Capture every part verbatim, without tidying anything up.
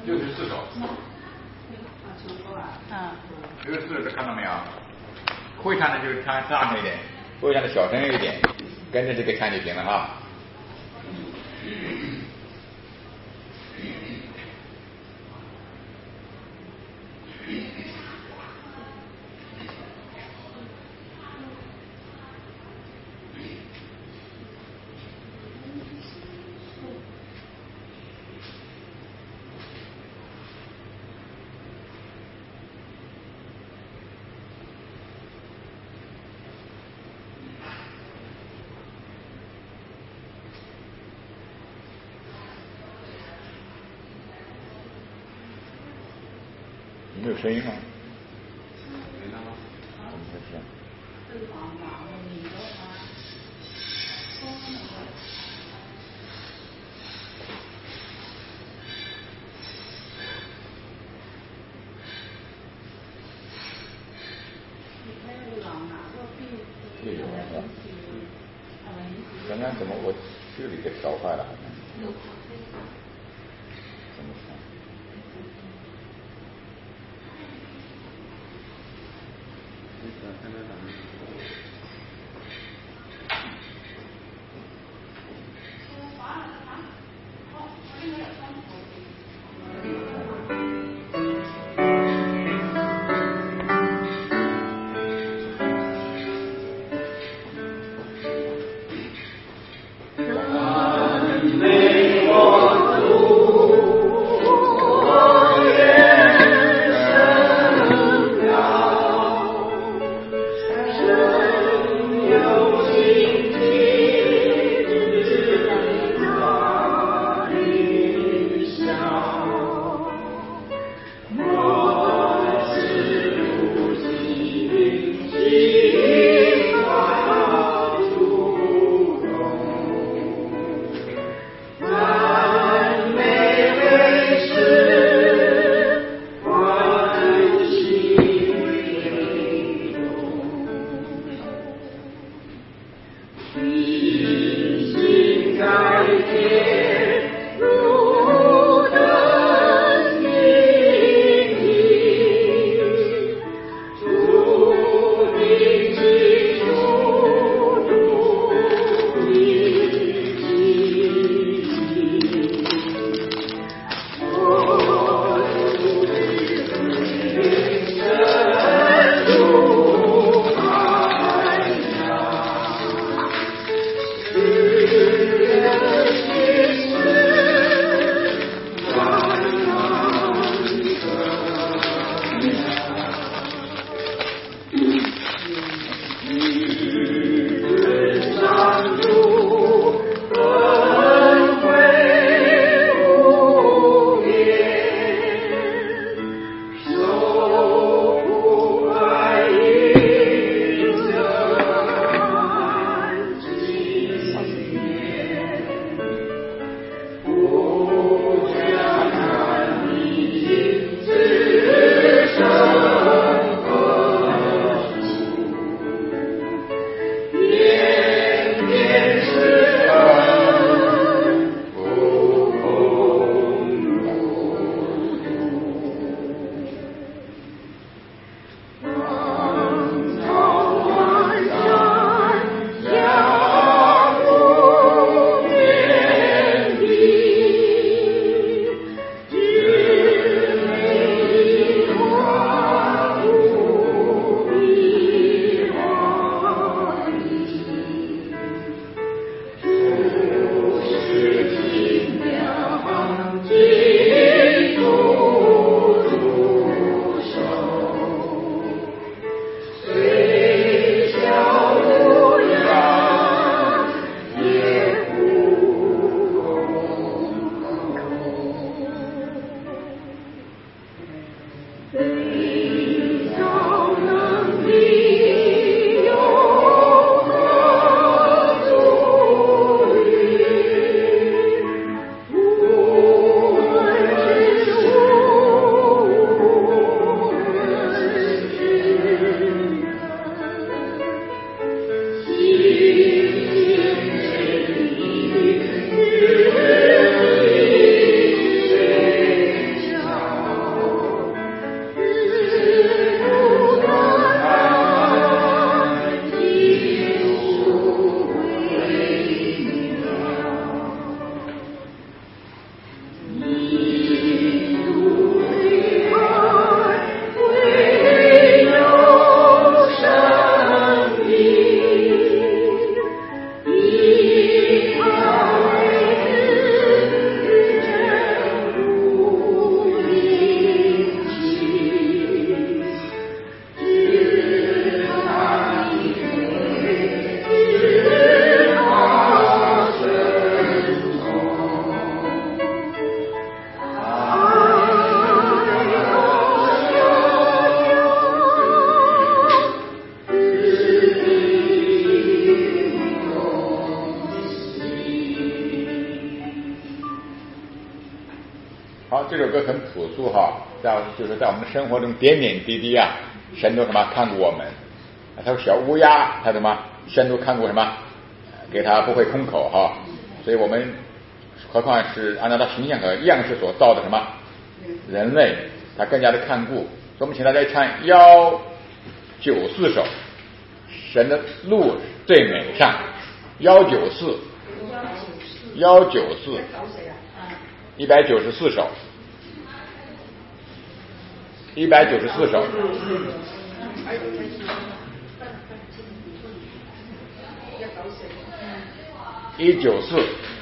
六十四首。 嗯。 六十四首看到没有？会唱的就唱大声一点，不会唱的小声一点，跟着这个唱就行了哈。没有声音吗？没了吗？怎么回事？这个玩意儿，刚刚怎么我这里给烧坏了？好像。怎么看？ 好，这首歌很朴素哈，在就是在我们的生活中点点滴滴啊，神都什么看顾我们。他说小乌鸦，他什么神都看顾什么，给他不会空口哈。所以我们何况是按照他形象和样式所造的什么人类，他更加的看顾。所以我们请大家唱幺九四首，神的路最美上幺九四幺九四一百九十四首一百九十四首一九四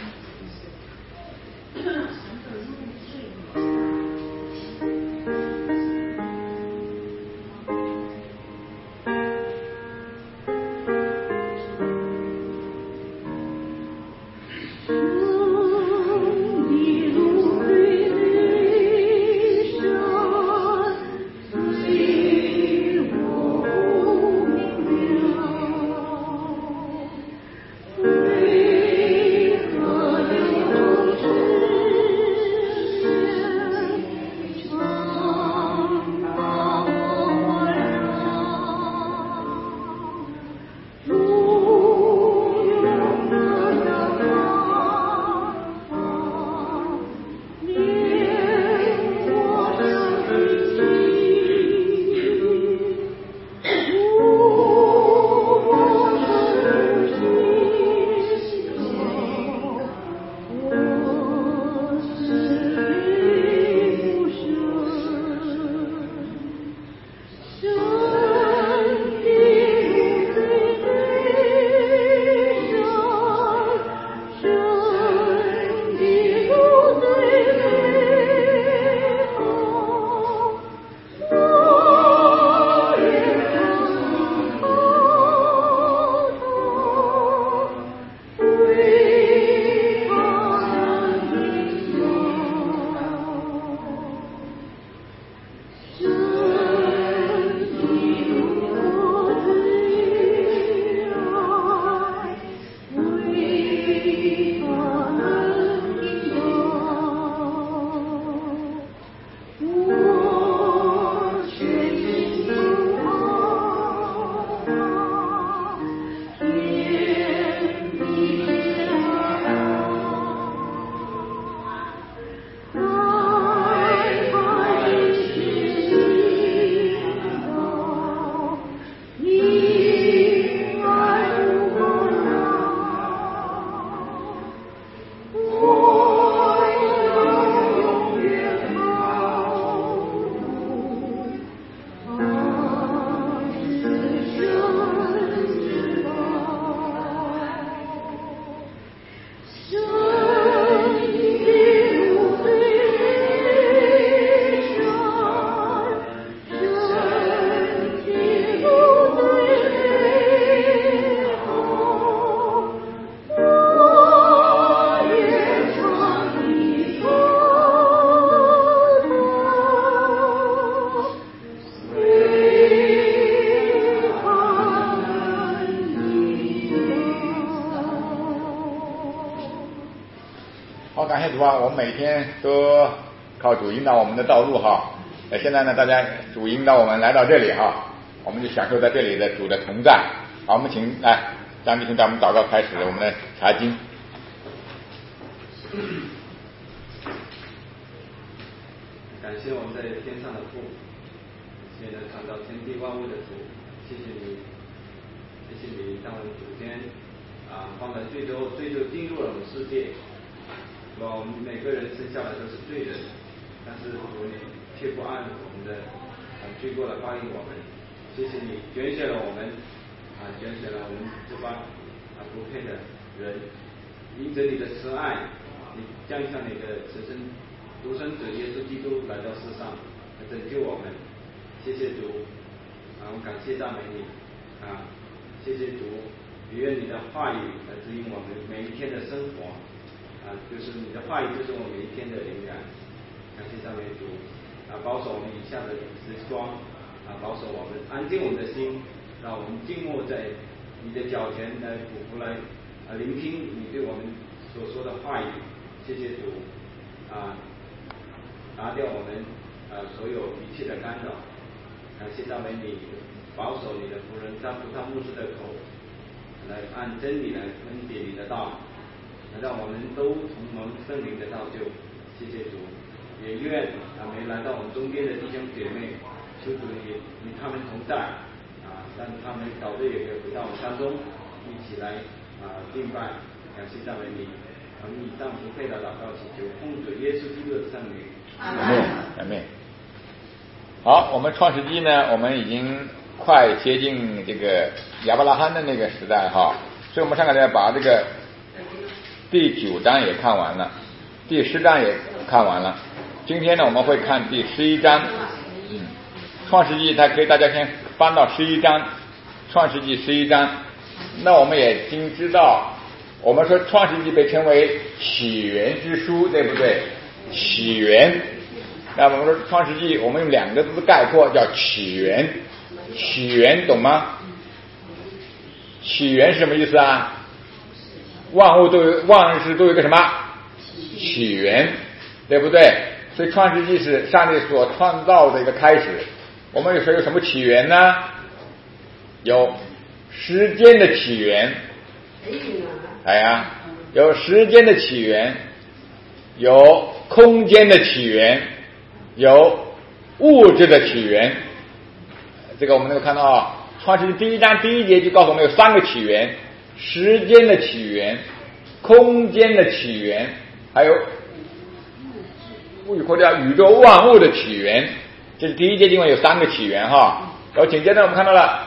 好，感谢主啊！我们每天都靠主引导我们的道路哈。呃，现在呢，大家主引导我们来到这里哈，我们就享受在这里的主的同在。好，我们请来张弟兄带我们祷告，开始我们的查经。 感谢我们在天上的父，现在创造天地万物的主，谢谢你，谢谢你让我们主天啊放在罪之后，罪就进入了我们世界。我们每个人生下来都是罪人，但是主你却不按我们的啊罪过来报应我们。谢谢你拣选了我们啊，拣选了我们这帮啊不配的人，因着你的慈爱，你降下你的慈生独生子耶稣基督来到世上来拯救我们。谢谢主啊，我感谢赞美你啊，谢谢主，也愿你的话语来指引我们每一天的生活。啊，就是你的话语，就是我们每一天的灵感。感谢赞美主啊，保守我们以下的时光啊，保守我们安静我们的心，让我们静默在你的脚前来俯伏来啊，聆听你对我们所说的话语。谢谢主啊， 拿掉我们呃所有一切的干扰。感谢赞美你，保守你的仆人张葡萄牧师的口，来按真理来分解你的道，让我们都同蒙圣灵的造就。谢谢主，也愿啊没来到我们中间的弟兄姐妹，求主你与他们同在啊，让他们早日也可以回到我们当中，一起来啊敬拜。感谢赞美你，我们以上不配的祷告祈求，奉主耶稣基督的圣名。 阿门，阿门。好，我们创世纪呢，我们已经快接近这个亚伯拉罕的那个时代哈，所以我们上个礼拜把这个第九章也看完了，第十章也看完了。今天呢，我们会看第十一章。嗯，创世纪，它可以大家先翻到十一章，创世纪十一章。那我们也已经知道，我们说创世纪被称为起源之书，对不对？起源。那我们说创世纪，我们用两个字概括，叫起源。起源懂吗？起源是什么意思啊？万物都有，万事都有个什么起源，对不对？所以创世纪是上帝所创造的一个开始。我们有说有什么起源呢？有时间的起源，哎呀，有时间的起源，有空间的起源，有物质的起源。这个我们能够看到啊，创世纪第一章第一节就告诉我们有三个起源：时间的起源、空间的起源，还有或者宇宙万物的起源。这是第一节经文有三个起源哈。然后紧接着我们看到了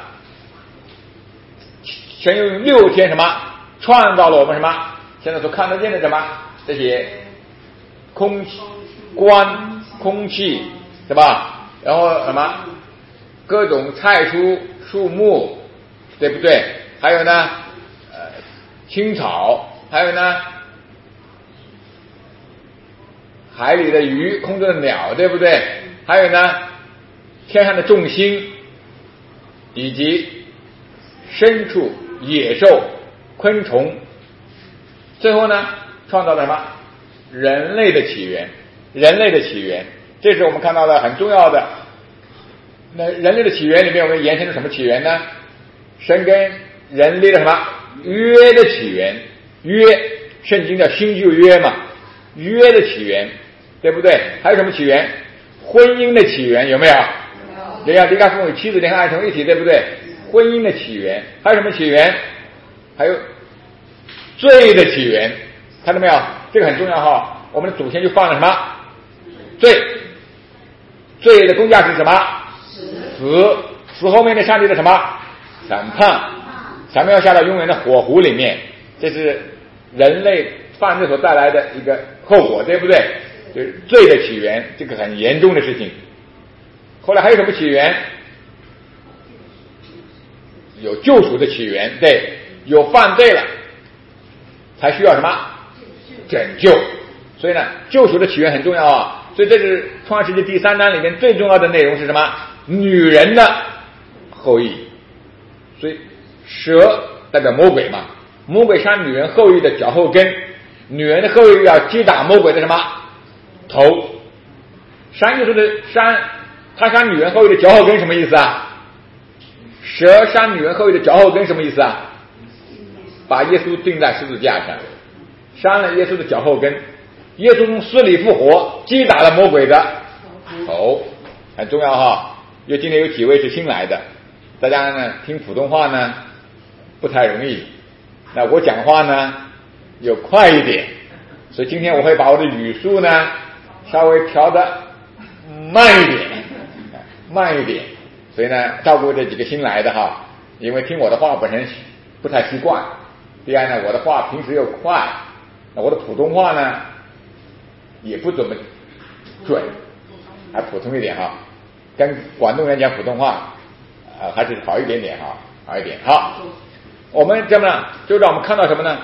神用六天什么创造了我们什么现在所看得见的什么这些空气、光、空气，是吧？然后什么各种菜蔬、树木，对不对？还有呢，呃，青草，还有呢，海里的鱼、空中的鸟，对不对？还有呢，天上的众星，以及牲畜、野兽、昆虫，最后呢，创造了什么？人类的起源，人类的起源，这是我们看到的很重要的。那人类的起源里面，我们延伸出什么起源呢？神跟人立了什么约的起源？约，圣经叫新旧约嘛，约的起源，对不对？还有什么起源？婚姻的起源有没有？人要离开父母妻子，连爱成一体，对不对？婚姻的起源，还有什么起源？还有罪的起源，看到没有？这个很重要哈。我们的祖先就放了什么罪？罪的工价是什么？死。死后面的上帝的什么审判？咱们要下到永远的火湖里面，这是人类犯罪所带来的一个后果，对不对？就是罪的起源，这个很严重的事情。后来还有什么起源？有救赎的起源，对，有犯罪了才需要什么拯救。所以呢，救赎的起源很重要啊。所以这是创世纪第三章里面最重要的内容是什么？女人的后裔。所以蛇代表魔鬼嘛，魔鬼伤女人后裔的脚后跟，女人的后裔要击打魔鬼的什么头。伤耶稣的伤，他伤女人后裔的脚后跟什么意思啊？蛇伤女人后裔的脚后跟什么意思啊？把耶稣钉在十字架上，伤了耶稣的脚后跟。耶稣从死里复活，击打了魔鬼的头，很重要哈。因为今天有几位是新来的，大家呢听普通话呢不太容易，那我讲话呢又快一点，所以今天我会把我的语速呢稍微调得慢一点，慢一点。所以呢，照顾这几个新来的哈，因为听我的话本身不太习惯。第二呢，我的话平时又快，那我的普通话呢也不怎么准，还普通一点哈，跟广东人讲普通话，呃，还是好一点点哈，好一点。好，我们这么呢，就让我们看到什么呢？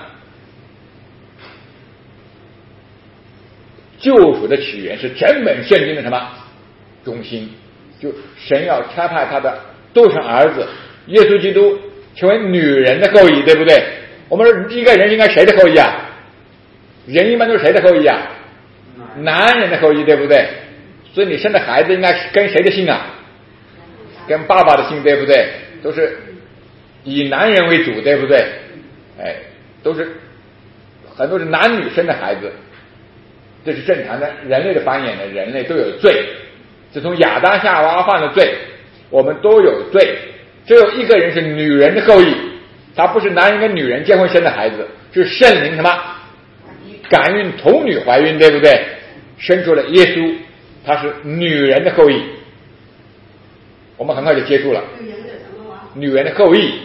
救赎的起源是整本圣经的什么中心？就神要差派他的独生儿子耶稣基督成为女人的后裔，对不对？我们说一个人应该谁的后裔啊？人一般都是谁的后裔啊？男人的后裔，对不对？ 所以你生的孩子应该是跟谁的姓啊？跟爸爸的姓，对不对？都是以男人为主，对不对？哎，都是很多是男女生的孩子，这是正常的人类的繁衍的，人类都有罪。自从亚当夏娃犯了罪，我们都有罪。只有一个人是女人的后裔，他不是男人跟女人结婚生的孩子，是圣灵什么感孕童女怀孕，对不对？生出了耶稣，他是女人的后裔。我们很快就接触了女人的后裔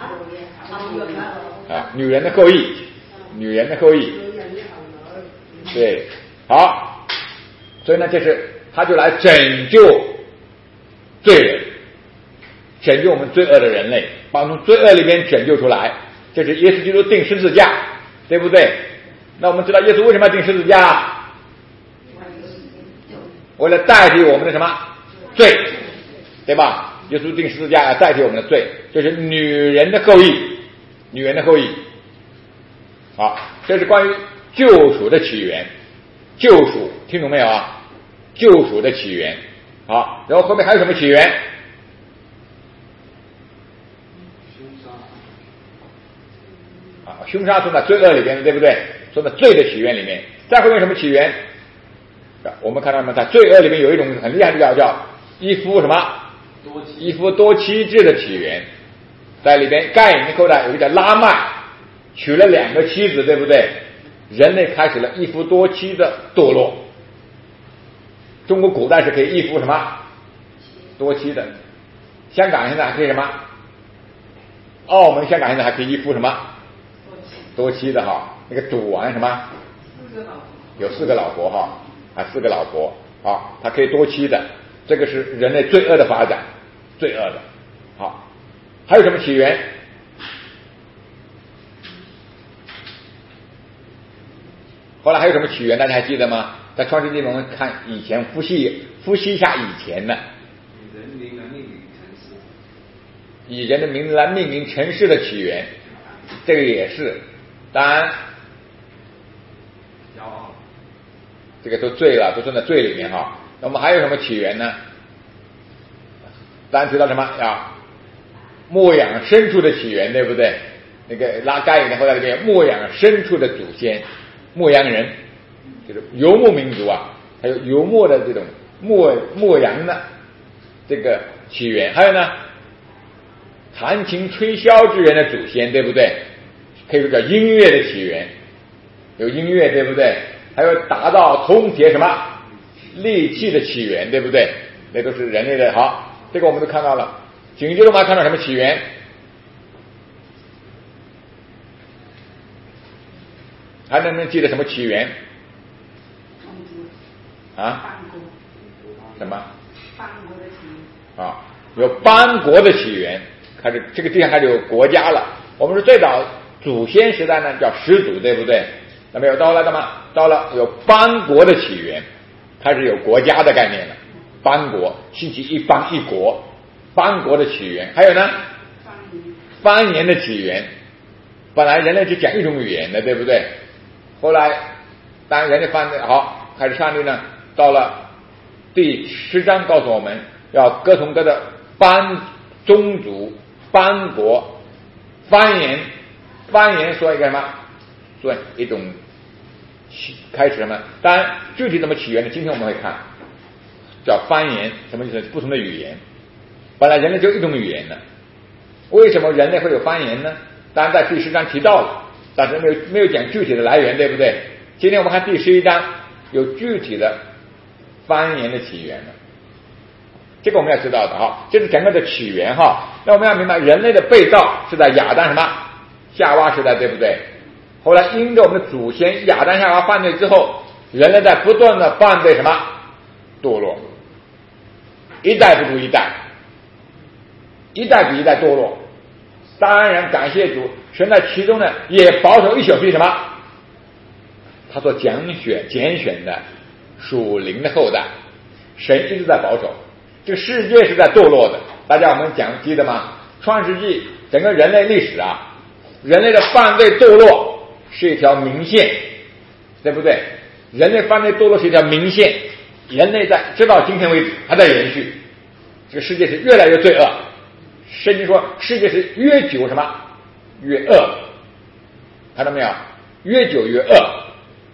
啊，女人的后裔，女人的后裔，对，好，所以呢，这是他就来拯救罪人，拯救我们罪恶的人类，把我们罪恶里面拯救出来。这是耶稣基督钉十字架，对不对？那我们知道耶稣为什么要钉十字架？为了代替我们的什么罪，对吧？耶稣钉十字架要代替我们的罪，这是女人的后裔，女人的后裔。好，这是关于救赎的起源，救赎听懂没有啊？救赎的起源。好，然后后面还有什么起源？啊，凶杀从在罪恶里边，对不对？从在罪的起源里面。再后面什么起源？我们看到没？在罪恶里面有一种很厉害的叫叫一夫什么？一夫多妻制的起源，在里边盖隐的后代有一个叫拉麦，娶了两个妻子，对不对？人类开始了一夫多妻的堕落。中国古代是可以一夫什么多妻的，香港现在还可以什么？澳门、香港现在还可以一夫什么多妻的哈？那个赌王什么？有四个老婆哈，啊，四个老婆啊，他可以多妻的，这个是人类罪恶的发展，罪恶的。好，还有什么起源？后来还有什么起源？大家还记得吗？在创世纪我们看以前复习复习一下以前的。以人的名字来命名城市的起源，这个也是，当然，这个都罪了，都算在罪里面哈。那我们还有什么起源呢？当然提到什么啊？牧养牲畜的起源，对不对？那个拉盖隐的后代里面牧养牲畜的祖先，牧羊人，就是游牧民族啊，还有游牧的这种牧牧羊的这个起源。还有呢，弹琴吹箫之人的祖先，对不对？可以说叫音乐的起源，有音乐，对不对？还有达到铜铁什么利器的起源，对不对？那都是人类的。好，这个我们都看到了。紧接着我们还看到什么起源？还能不能记得什么起源？啊？什么？啊，有邦国的起源。开始这个地方开始有国家了。我们说最早祖先时代呢叫始祖，对不对？那么有到了什么？到了有邦国的起源，开始有国家的概念了。邦国兴起一邦一国，邦国的起源。还有呢，方言的起源。本来人类只讲一种语言的，对不对？后来当人类发展好，开始上帝呢，到了第十章告诉我们要各从各的邦宗族、邦国、方言，方言说一个什么？说一种开始什么？当然具体怎么起源呢？今天我们会看，叫方言，什么意思？不同的语言。本来人类就一种语言的，为什么人类会有方言呢？当然在第十章提到了，但是没有没有讲具体的来源，对不对？今天我们看第十一章有具体的方言的起源了，这个我们要知道的哈，这是整个的起源哈。那我们要明白，人类的被造是在亚当什么夏娃时代，对不对？后来因着我们的祖先亚当夏娃犯罪之后，人类在不断的犯罪什么堕落，一代不如一代，一代比一代堕落。当然感谢主，神在其中呢也保守一小批什么他所拣选拣选的属灵的后代，神一直在保守。这个世界是在堕落的，大家我们讲记得吗？创世纪整个人类历史啊，人类的犯罪堕落是一条明线，对不对？人类犯罪堕落是一条明线， 人类在直到今天为止还在延续，这个世界是越来越罪恶。圣经说世界是越久什么越恶，看到没有？越久越恶，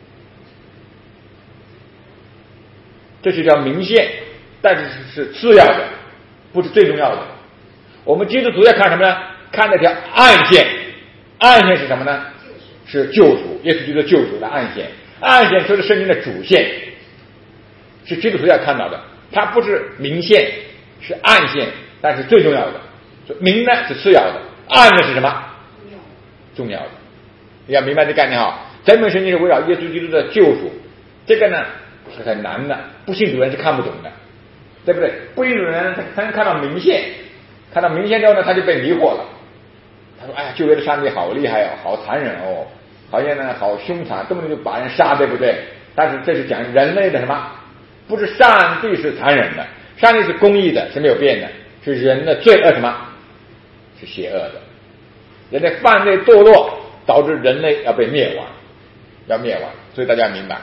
这是叫明线，但是是次要的，不是最重要的。我们基督徒要看什么呢？看那条暗线，暗线是什么呢？是救赎，耶稣基督救赎的暗线。暗线就是圣经的主线，是基督徒要看到的。它不是明线，是暗线，但是最重要的。明呢是次要的，暗呢是什么？重要的。你要明白这概念哈。整本圣经是围绕耶稣基督的救赎，这个呢是很难的，不信主人是看不懂的，对不对？不信主人他他能看到明线，看到明线之后呢，他就被迷惑了。他说：“哎呀，旧约的上帝好厉害哦，好残忍哦，好像呢好凶残，动不动就把人杀，对不对？”但是这是讲人类的什么？不是上帝是残忍的，上帝是公义的，是没有变的，是人的罪恶什么？是邪恶的。人类犯罪堕落，导致人类要被灭亡，要灭亡。所以大家要明白。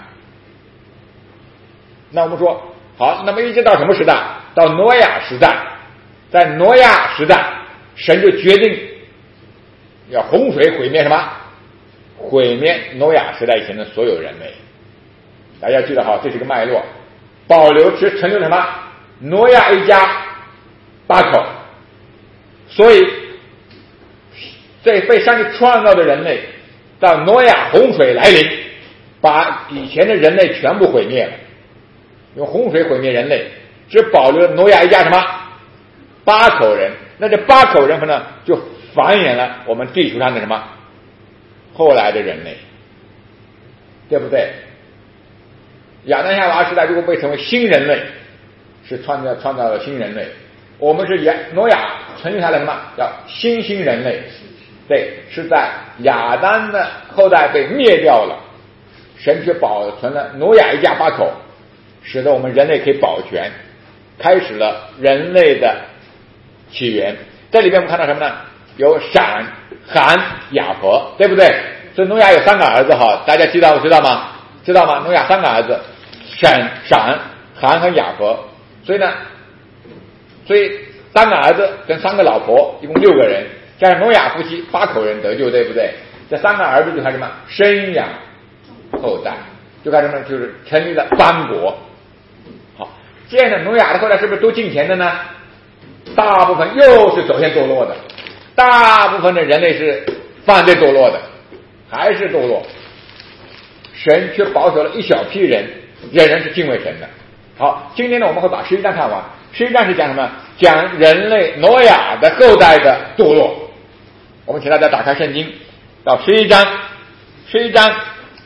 那我们说好，那么一直到什么时代？到挪亚时代。在挪亚时代，神就决定要洪水毁灭什么？毁灭挪亚时代以前的所有人类。大家记得好，这是个脉络，保留只存留什么？挪亚一家八口。所以这被上帝创造的人类，到挪亚洪水来临，把以前的人类全部毁灭了，用洪水毁灭人类，只保留了挪亚一家什么？八口人。那这八口人呢，就繁衍了我们地球上的什么？后来的人类，对不对？亚当夏娃时代如果被称为新人类，是创造创造了新人类。我们是亚挪亚存留下来什么？叫新兴人类。对，是在亚当的后代被灭掉了，神却保存了挪亚一家八口，使得我们人类可以保全，开始了人类的起源。这里边我们看到什么呢？有闪、含、雅弗，对不对？所以挪亚有三个儿子哈，大家知道知道吗？知道吗？挪亚三个儿子，闪、闪、含和雅弗。所以呢，所以三个儿子跟三个老婆，一共六个人，加上挪亚夫妻八口人得救，对不对？这三个儿子就开始什么？生养后代，就开始什么？就是成立了邦国。好，这样的挪亚的后代是不是都敬虔的呢？大部分又是走向堕落的，大部分的人类是犯罪堕落的，还是堕落。神却保守了一小批人，人人是敬畏神的。好，今天呢我们会把十一章看完。十一章是讲什么？讲人类挪亚的后代的堕落。我们请大家打开圣经到十一章，十一章，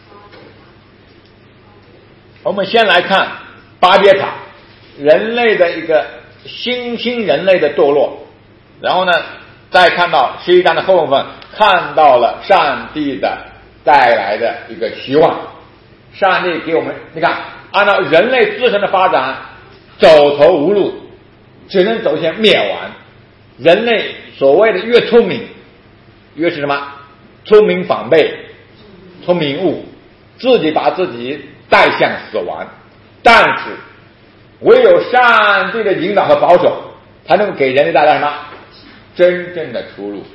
我们先来看巴别塔，人类的一个新兴人类的堕落，然后呢再看到十一章的后部分，看到了上帝的带来的一个希望。上帝给我们，你看按照人类自身的发展走投无路，只能走向灭亡。人类所谓的越聪明越是什么？聪明反被聪明误，自己把自己带向死亡。但是唯有上帝的引导和保守，才能给人类带来什么？真正的出路。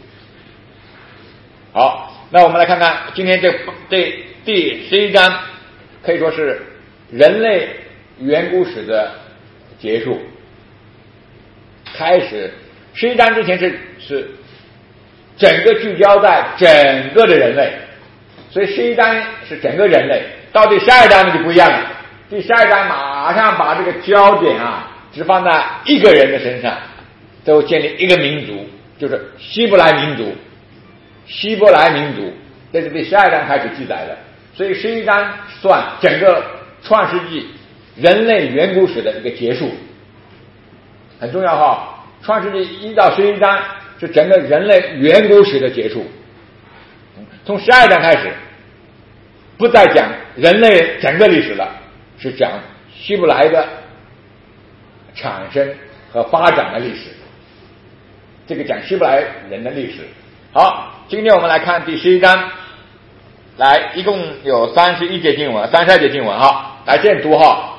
好，那我们来看看今天这这第十一章，可以说是人类远古史的结束。开始十一章之前是是整个聚焦在整个的人类，所以十一章是整个人类。到第十二章就不一样了，第十二章马上把这个焦点啊只放在一个人的身上，最后建立一个民族，就是希伯来民族。希伯来民族，这是第十二章开始记载的。所以十一章算整个创世纪人类远古史的一个结束，很重要哈。创世纪一到十一章是整个人类远古史的结束，从十二章开始不再讲人类整个历史了，是讲希伯来的产生和发展的历史，这个讲希伯来人的历史。好，今天我们来看第十一章，来一共有三十一节经文，三十二节经文哈，来先读哈。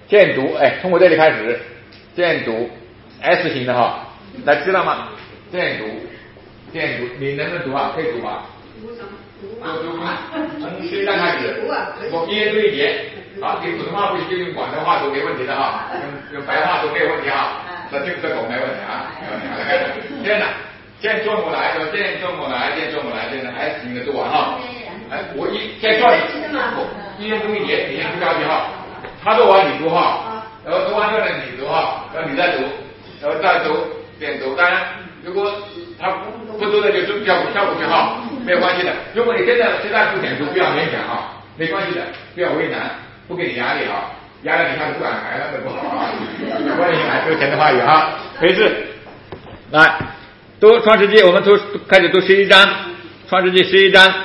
箭读，哎，从我这里开始，箭读 S 型的哈，来知道吗？箭读，箭读，你能不能读啊？可以读吗？ 读什么？读读读从十一章开始，我一言读一节。啊，你普通话不行就用广东话读没问题的哈，用用白话读没有问题哈，那这个这个没问题啊，没问题。来开始，现在先做过来，就先做过来，先做过来，现在 S 型的读完哈。哎，我一先叫你，一人读一节，你先不着急哈。他读完你读哈，然后读完之后呢你读哈，然后你再读，然后再读，边读。当然，如果他不不读的就就跳跳过去哈，没有关系的。如果你真的实在不想读，不要勉强哈，没关系的，不要为难。不给你压力啊，压力你看不敢来了，那不好啊。欢迎来读神的话语啊，没事。来，读创世纪，我们读开始读十一章，创世纪十一章。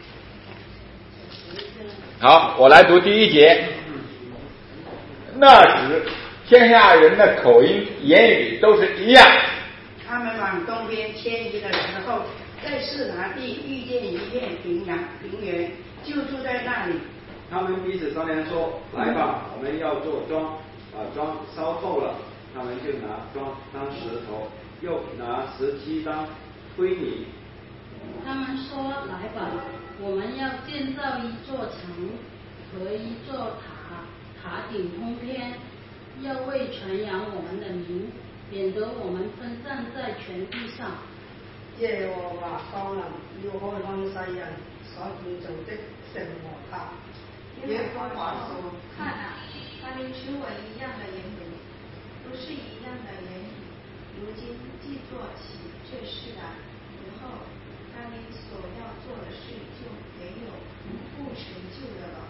好，我来读第一节。那时，天下人的口音、言语都是一样。 他们往东边迁移的时候，在示拿地遇见一片平原，平原就住在那里。 他们彼此商量说：“来吧，我们要做桩，把桩烧透了。”他们就拿桩当石头，又拿石基当灰泥。 他们说：“来吧，我们要建造一座城和一座塔，塔顶通天，要为传扬我们的名，免得我们分散在全地上。” 耶和華降臨，要開墾世人所建造的城和塔。 耶和華說：“看啊，他們使我一樣的言語，都是一樣的言語。如今既做起這事來，以後他們所要做的事就沒有不成就的了。”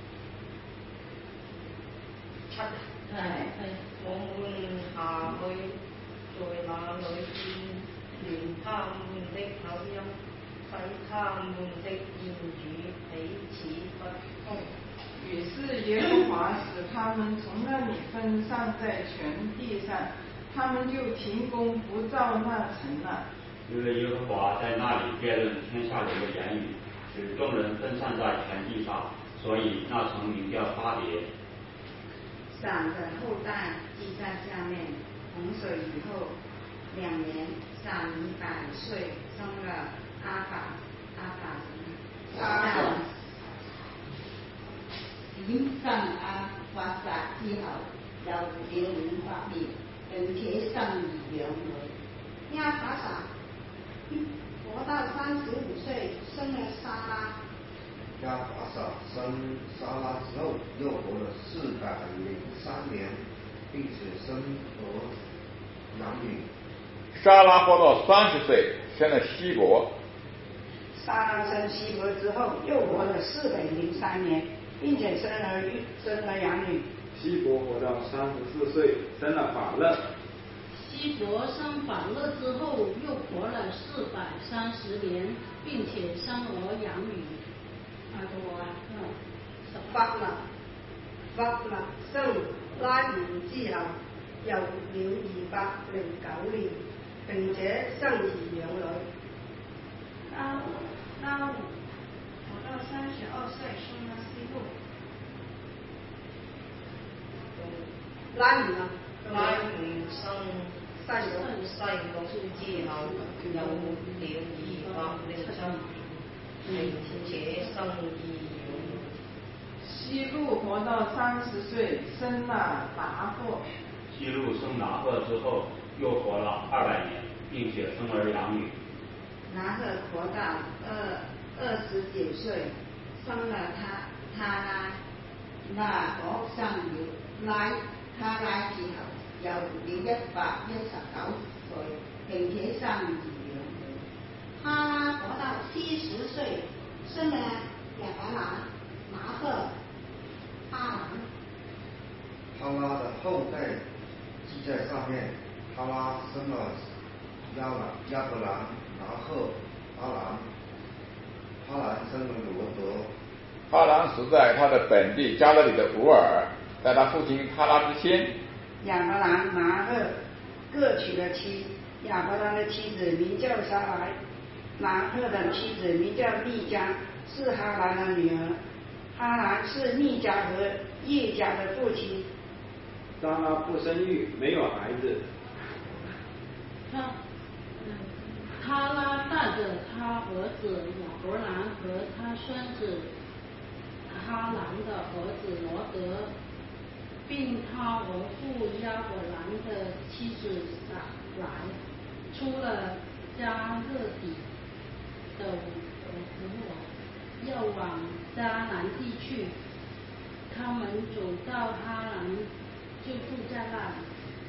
七係我們下去，在那裏見連他們的口音，使他們的言語彼此不通。 於是耶和華使他們從那裡分散在全地上，他們就停工不造那城了。 因為耶和華在那裡辯論天下人的言語，使眾人分散在全地上，所以那城名叫巴別。 闪的後代記在下面。洪水以後兩年，闪一百歲，生了阿法，阿法阿法閃生阿法撒之後，又活了五百年，並且生兒養女。 亞法撒活到三十五歲，生了撒拉。 亞法撒生撒拉之後，又活了四百零三年，並且生兒養女。 撒拉活到三十歲，生了希伯。 撒拉生希伯之後，又活了四百零三年，並且生兒育生了養女。 希伯活到三十四歲，生了法勒。 希伯生法勒之後，又活了四百三十年，並且生兒養女。 啊，我啊， 嗯， 法勒，法勒生拉滿之後，又活了二百零九年，並且生兒養女。 拉拉五活到三十二歲，生了西路。 拉滿啊， 拉滿生西路， 西路之後，又活了二百零七年，並且生兒養女。 西路活到三十歲，生了拿鶴。 西路生拿鶴之後，又活了二百年，並且生兒養女。 拿鶴活到二二十九歲，生了他他拉。 拿鶴生了拉他拉之後，又活了一百一十九歲，並且生兒養女。 他拉活到七十歲，生了亞伯蘭、拿鶴、哈蘭。 哈拉的後代記在上面，哈拉生了亞蘭、亞伯蘭、拿鶴、哈蘭，哈蘭生了羅德。 哈蘭死在他的本地加勒底的吾爾，在他父親哈拉之先。 亞伯蘭、拿鶴各娶了妻，亞伯蘭的妻子名叫撒萊，拿鶴的妻子名叫密迦，是哈蘭的女兒。哈蘭是密迦和葉迦的父親。 撒拉不生育，没有孩子。 他，嗯，他拉带着他儿子亚伯兰和他孙子哈兰的儿子罗德，并他儿父亚伯兰的妻子撒来，出了加勒底的古我，要往迦南地去。他们走到哈兰，就住在那里。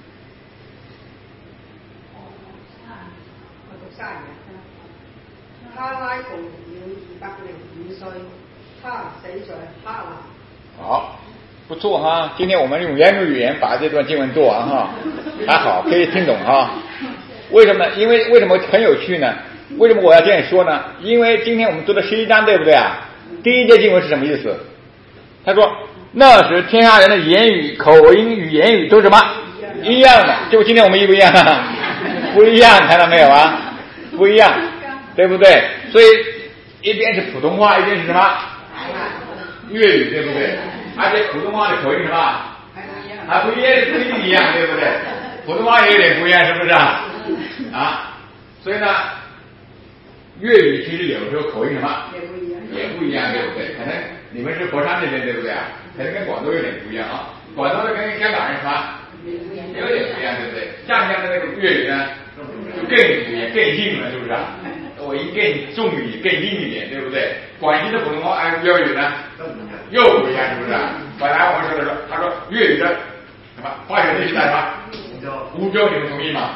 我讀三日哈拉共了二百零五歲，他死在哈蘭。 好，不错哈。今天我们用原著语言把这段经文做完哈，还好可以听懂哈。为什么呢？因为为什么很有趣呢？为什么我要这样说呢？因为今天我们读的十一章，对不对啊？第一节经文是什么意思？他说那时天下人的言语、口音与言语都是什么一样的？就今天我们一不一样？不一样，看到没有啊？不一样，对不对？所以一边是普通话，一边是什么粤语，对不对？而且普通话的口音什么还不一样，不一定一样，对不对？普通话也有点不一样，是不是啊？啊，所以呢，粤语其实有时候口音什么也不一样，也不一样，对不对？可能你们是佛山那边，对不对啊？可能跟广东有点不一样啊。广东的跟香港人什么有点不一样，对不对？湛江的那个粤语呢，就更不一样，更硬了，是不是啊？我音更重一点，更硬一点，对不对？广西的普通话哎粤语呢又不一样，是不是啊？本来我们说的说，他说粤语的什么发源地是在什么湖州，你们同意吗？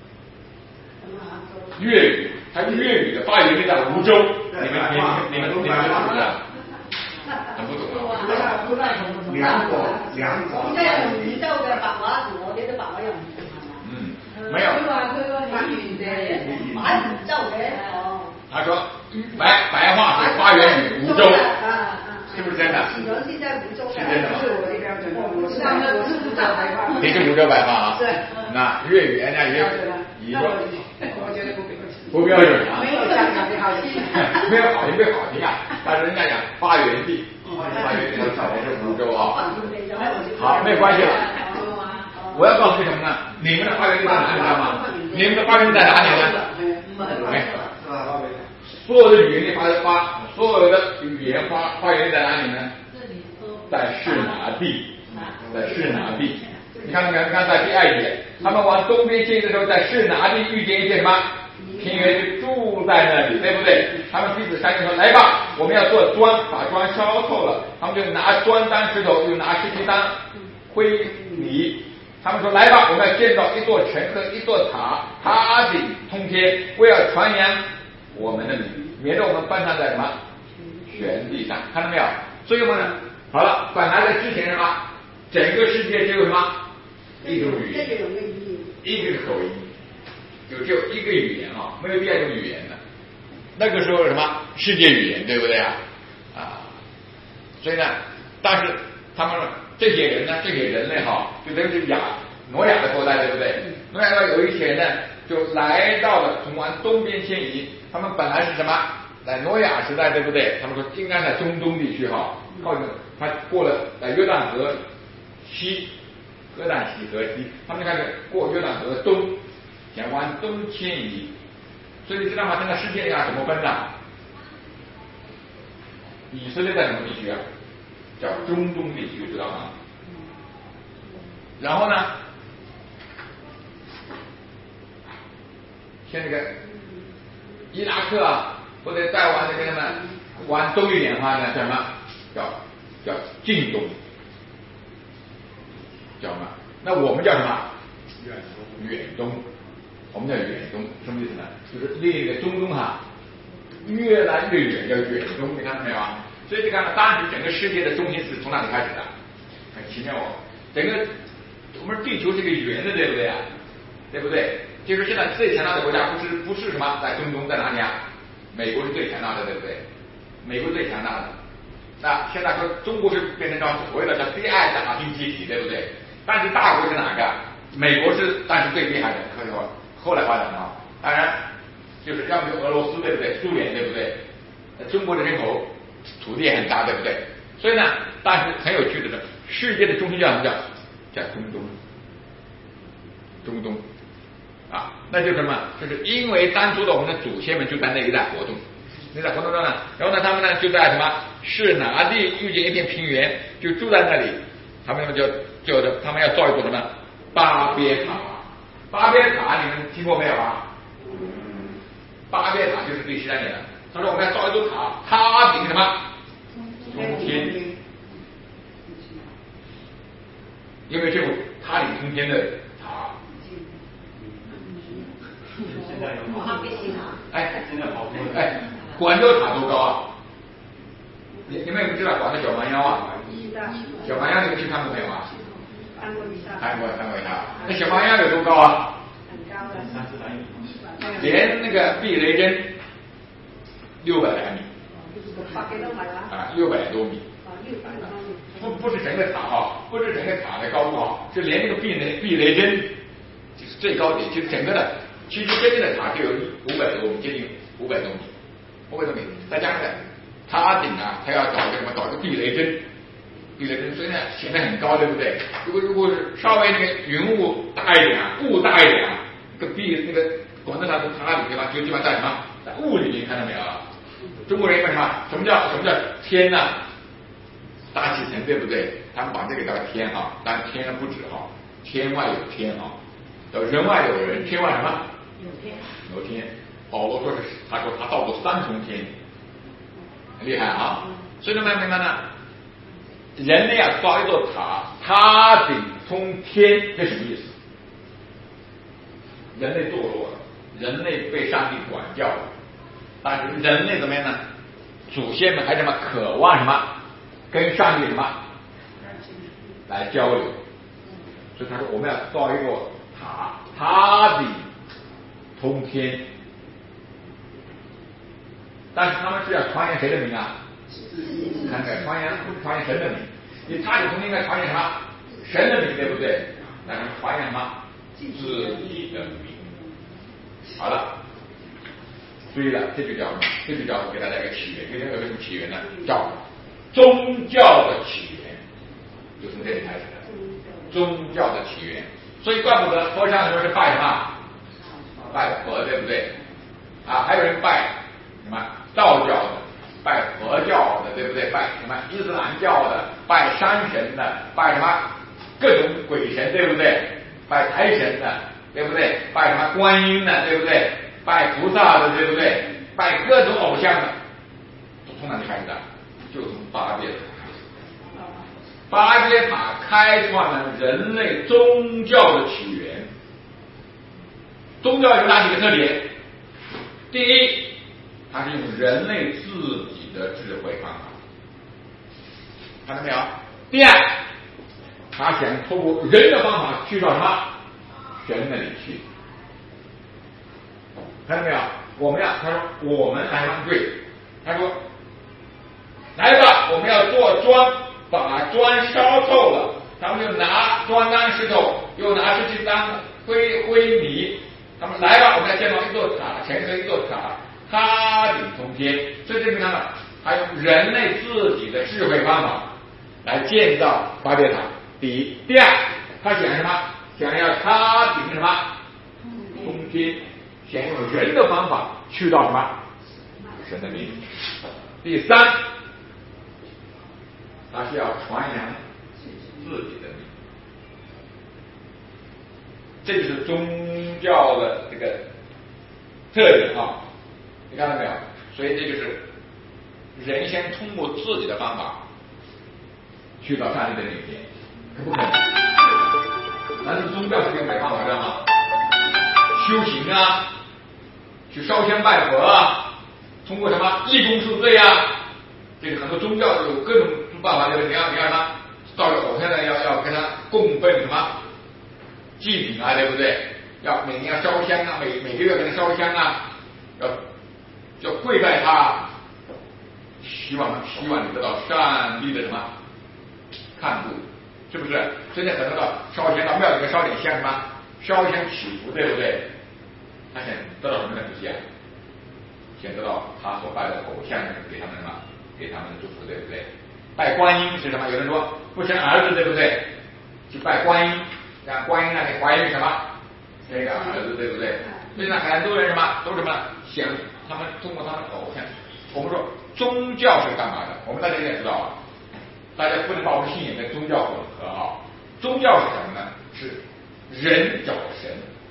粤语，它粤语的发源地在湖州，你们你们你们你们是不是？很不懂啊！ 兩個兩個。 即係同宇宙嘅白話同我哋啲白話又唔同係嘛？ 嗯，沒有。 佢話佢個起源地擺湖州嘅。哦。 他說白白話是發源於湖州，是不是真的？ 起源是在湖州， 是真的嗎？ 是我的標準，我是我是湖州白話。 你是湖州白話啊？ 對。 那粵語人家也也說。 我覺得不標準。 不標準啊？ 沒有香港的好聽。 沒有好聽，沒好聽啊！但是人家講發源地。发源地可能是湖州啊，好，没有关系了。我要告诉你什么呢？你们的发源地在哪里，知道吗？你们的发源地在哪里呢？没有。所有的语言的发发，所有的语言发发源地在哪里呢？在示拿地，在示拿地。你看，你看，看在第二节，他们往东边进的时候，在示拿地遇见一些什么？平原就住在那里，对不对？他们彼此商量说：“来吧，我们要做砖，把砖烧透了。”他们就拿砖当石头，又拿石头当灰泥。他们说：“来吧，我们要建造一座城和一座塔，塔顶通天，为了传扬我们的名，免得我们分散在什么全地上。”看到没有？所以我们呢，好了，本来在之前什么，整个世界只有什么一种语言，一个口音。就只有一个语言啊，没有第二种语言的。那个时候什么世界语言，对不对啊？啊，所以呢，但是他们这些人呢，这些人类哈，就等于是亚挪亚的后代，对不对？挪亚的有一些人呢，就来到了从往东边迁移。他们本来是什么？在挪亚时代，对不对？他们说应该在中东地区哈，靠近他过了在约旦河西，约旦西河西，他们开始过约旦河东。想往东迁移，所以你知道吗？现在世界上怎么分的？以色列在什么地区啊？叫中东地区，知道吗？然后呢，像那个伊拉克啊，或者再往那个什么往东一点的话呢，叫什么？叫叫近东，叫什么？那我们叫什么？远东。远东。我们叫远东，什么意思呢？就是离那个中东哈越来越远，叫远东，你看到没有啊？所以你看，当时整个世界的中心是从哪里开始的？很奇妙哦，整个我们地球是个圆的，对不对啊？对不对？就是现在最强大的国家不是不是什么在中东，在哪里啊？美国是最强大的，对不对？美国最强大的。那现在说中国是变成叫所谓的叫第二大经济体，对不对？但是大国是哪个？美国是但是最厉害的，可以说。后来发展啊，当然就是要么就俄罗斯，对不对？苏联，对不对？中国的人口土地也很大，对不对？所以呢，但是很有趣的是，世界的中心叫什么？叫在中东，中东啊，那就是什么？就是因为当初的我们的祖先们就在那一带活动，那在活动中呢，然后呢，他们呢就在什么是哪地遇见一片平原，就住在那里，他们就就他们要造一座什么巴别塔。巴别塔你们听过没有啊？巴别塔就是第十三年的，他说我们要造一座塔，塔顶什么？通天。因为这种塔顶通天的塔， 现在有哈贝西塔， 哎， 现在好多哎，广州塔多高啊？你你们有没有知道广州小蛮腰啊？小蛮腰你们去看过没有啊？ 看过一下。 看过看过一下。那小蛮腰有多高啊？ 很高的。 三四百米。 连那个避雷针六百来米。 百几多米啊？ 啊，六百多米。 啊，六百多米。 不不是整个塔哈，不是整个塔的高度哈，是连那个避雷避雷针就是最高点，就是整个的，其实真正的塔就有五百多米，接近五百多米，五百多米，再加上塔顶啊，它要找一个什么，找一个避雷针，避雷针，所以呢显得很高，对不对？如果如果是稍微那个云雾大一点啊，雾大一点啊，这个避那个广州塔的塔顶对吧，就基本上在什么，在雾里面，看到没有啊？中国人问什么？什么叫什么叫天呢、啊？大气层对不对？他们把这个叫天哈，当然天不止哈，天外有天哈，叫人外有人，天外什么？ 有天。 有天。保罗说是，他说他到过三重天，很厉害啊！所以呢，明白呢？人类啊，造一座塔，塔顶通天，这什么意思？人类堕落了，人类被上帝管教了，但是人类怎么样呢？祖先们还什么渴望什么？跟上帝什么来交流，所以他说我们要造一座塔，塔顶通天。但是他们是要传扬谁的名啊？看看传扬传扬神的名。你塔顶通天应该传扬什么？神的名，对不对？那是传扬什么？自己的名。好了，注意了，这就叫什么？这就叫给大家一个起源，这个有什么起源呢？叫宗教的起源，就从这里开始的。宗教的起源，所以怪不得佛像说是拜什么？拜佛，对不对？啊，还有人拜什么道教的，拜佛教的，对不对？拜什么伊斯兰教的，拜山神的，拜什么各种鬼神，对不对？拜财神的，对不对？拜什么观音的，对不对？拜菩萨的，对不对？拜各种偶像的，都从哪里开始的？就从巴别塔开始。巴别塔开创了人类宗教的起源。宗教有哪几个特点？第一，它是用人类自己的智慧方法，看到没有？第二，他想通过人的方法去到什么？神那里去。看到没有？我们要，他说我们来对，他说来吧，我们要做砖，把砖烧透了，他们就拿砖当石头，又拿石去当灰灰泥。他们来吧，我们要建造一座塔，建设一座塔，塔顶通天。所以这个呢，他用人类自己的智慧方法来建造巴别塔。第一，第二，他想什么？想要塔顶什么？通天，想用人的方法去到什么？神的名。第三，他是要传扬自己的名。这就是宗教的这个特点啊，你看到没有？所以这就是人先通过自己的方法去到上帝的面前，可不可能？但是宗教是用哪方法知道吗？修行啊，去烧香拜佛啊，通过什么立功赎罪啊，这个很多宗教有各种办法，就是你要你要他到了偶像呢，要要跟他供奉什么祭品啊，对不对？要每年要烧香啊，每每个月给他烧香啊，要要跪拜他，希望希望你得到上帝的什么看顾，是不是？所以很多到烧香到庙里面烧点香什么，烧香祈福，对不对？他想得到什么的福气啊？想得到他所拜的偶像给他们什么，给他们的祝福，对不对？拜观音是什么？有人说不生儿子，对不对？ 去拜观音，让观音让你怀孕什么这个儿子，对不对？所以呢，很多人什么都什么想他们通过他们偶像。我们说宗教是干嘛的？我们大家也知道啊，大家不能把我们信仰跟宗教混合啊。宗教是什么呢？是人找神，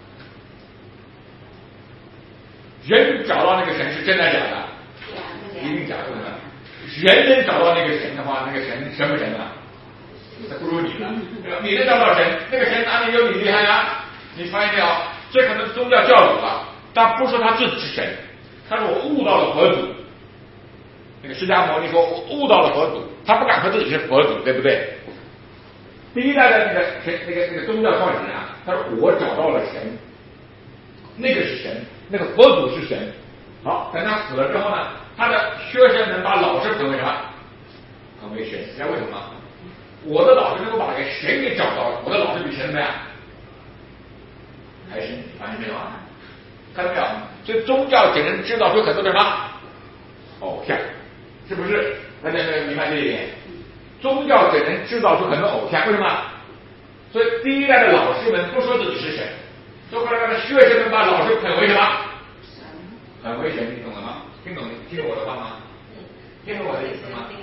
人找到那个神是真的假的？一定假的。人能找到那个神的话，那个神什么神呢？他不如你了。你能找到神，那个神哪里有你厉害啊？你发现没有？这可能是宗教教主啊，但不说他自己是神，他说我悟到了佛祖。那个释迦牟尼说我悟到了佛祖，他不敢说自己是佛祖，对不对？第一代的那个神，那个那个宗教创始人啊，他说我找到了神，那个是神，那个佛祖是神。好，等他死了之后呢，他的学生能把老师捧为什么？捧为神。你知道为什么？我的老师能够把这个神给找到了，我的老师比神怎么样？还神，发现没有啊？看到没有？所以宗教给人制造出很多的什么偶像，是不是？大家明白这一点？宗教给人制造出很多偶像，为什么？所以第一代的老师们不说自己是神，都后来的学生们把老师捧为什么？捧为神，你懂了吗？听懂听懂我的话吗？听懂我的意思吗？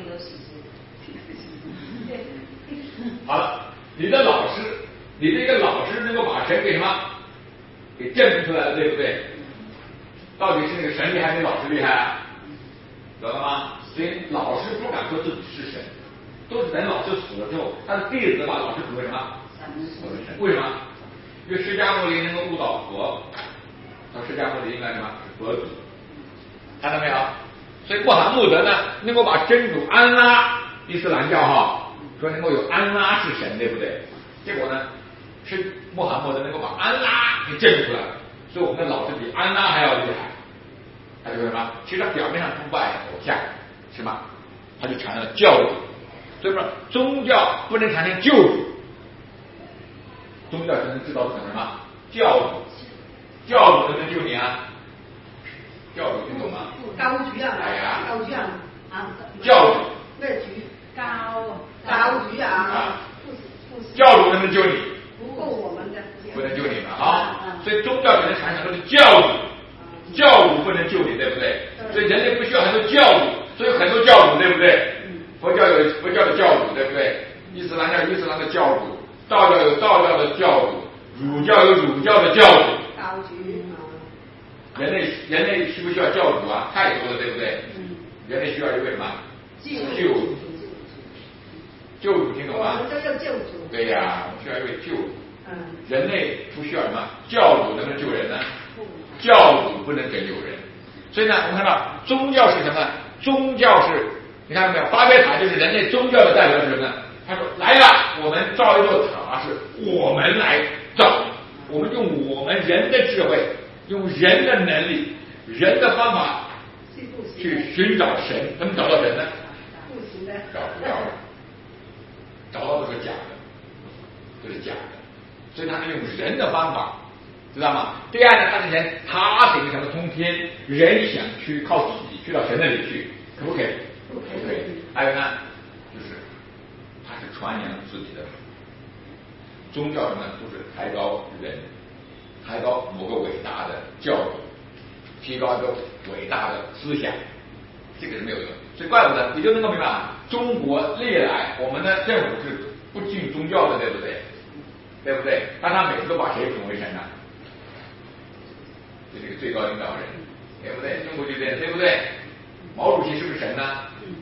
好了，你的老师，你的一个老师能够把神给什么？给证明出来了，对不对？到底是那个神厉害，还是老师厉害啊？懂了吗？所以老师不敢说自己是神，都是等老师死了之后，他的弟子把老师捧为什么？为什么？因为释迦牟尼能够悟到佛，那释迦牟尼应该什么？是佛祖，看到没有？所以穆罕默德呢，能够把真主安拉，伊斯兰教哈说能够有安拉是神，对不对？结果呢，是穆罕默德能够把安拉给证明出来，所以我们的老师比安拉还要厉害。他就什么？其实他表面上不拜偶像，是吗？他就产生了教主。所以说，宗教不能产生救主，宗教只能制造出什么？教主，教主能不能救你啊？教主听懂吗？ 高局啊！ 哎呀， 高局啊！啊， 教主。 那局高高局啊！ 啊，教主能不能救你？ 不够我们的， 不能救你们啊！所以宗教只能产生的是教主。教主不能救你，对不对？所以人类不需要很多教主，所以有很多教主，对不对？佛教有佛教的教主，对不对？伊斯兰教有伊斯兰的教主，道教有道教的教主，儒教有儒教的教主。 高举啊！ 人类人类需不需要教主啊？太多了，对不对？人类需要一个什么？救主。救主听懂吗？ 我们都要救主。 对呀，我们需要一位救主。 嗯。 人类不需要什么？教主能不能救人呢？教主不能拯救人，所以呢，我们看到宗教是什么？宗教是，你看到没有？巴别塔就是人类宗教的代表是什么呢？他说来了，我们造一座塔，是我们来造，我们用我们人的智慧，用人的能力，人的方法去寻找神，怎么找到神呢？ 不行的， 找不到，找到都是假的，都是假的，所以他是用人的方法。知道吗？第二呢，他是人，他是一个什么通天，人想去靠自己去到神那里去，可不可以？不可以。还有呢，就是他是传扬自己的宗教什么，都是抬高人，抬高某个伟大的教主，提高一个伟大的思想，这个是没有用。所以怪不得你就能够明白，中国历来我们的政府是不信宗教的，对不对？对不对？但他每次都把谁捧为神呢？就这个最高领导人，对不对？中国就这样，对不对？毛主席是不是神呢？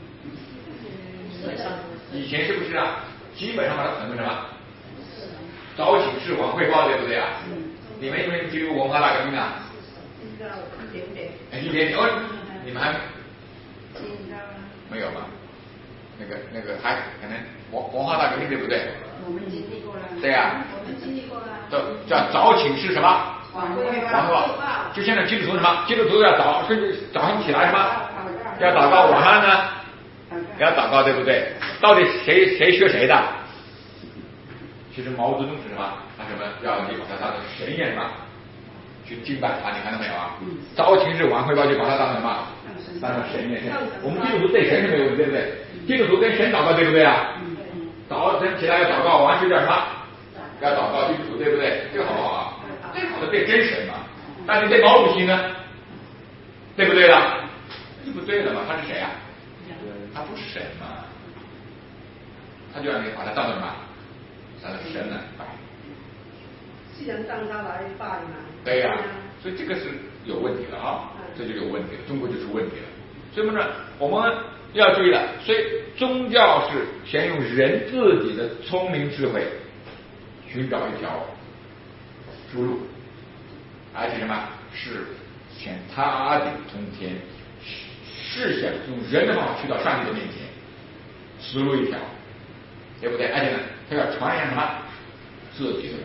以前是不是啊？基本上把他捧为什么？早请示晚汇报，对不对啊？你们有没有记录文化大革命啊？ 知道一点点。 一点点哦，你们还知道了。 没有吧？那个那个还可能文文化大革命对不对？ 我们经历过了。 对呀。 我们经历过了。 叫叫早请示什么？ 晚汇报。 晚汇报。就现在基督徒什么？基督徒要早，甚至早上起来什么？要祷告，晚上呢？也要祷告，对不对？到底谁谁学谁的？其实毛泽东是什么？他什么要你把他当成神一样什么去敬拜他？你看到没有啊？早请示晚汇报就把他当成什么？当成神一样。我们基督徒对神是没有问题，对不对？基督徒跟神祷告，对不对啊？早晨起来要祷告，晚上睡觉什么？ 要祷告去主，对不对？这个好不好啊？这好的对真神嘛。但你对毛主席呢？对不对了？就不对了嘛，他是谁啊？他不是神嘛，他就让你把他当做什么？当做神来拜。 既然当他来拜嘛。 对呀、啊，所以这个是有问题了啊，这就有问题了，中国就出问题了。所以呢，我们要注意了。所以宗教是先用人自己的聪明智慧寻找一条出路，而且什么是先他顶通天，是想用人的方法去到上帝的面前，死路一条，对不对？而且呢，他要传扬什么自己的。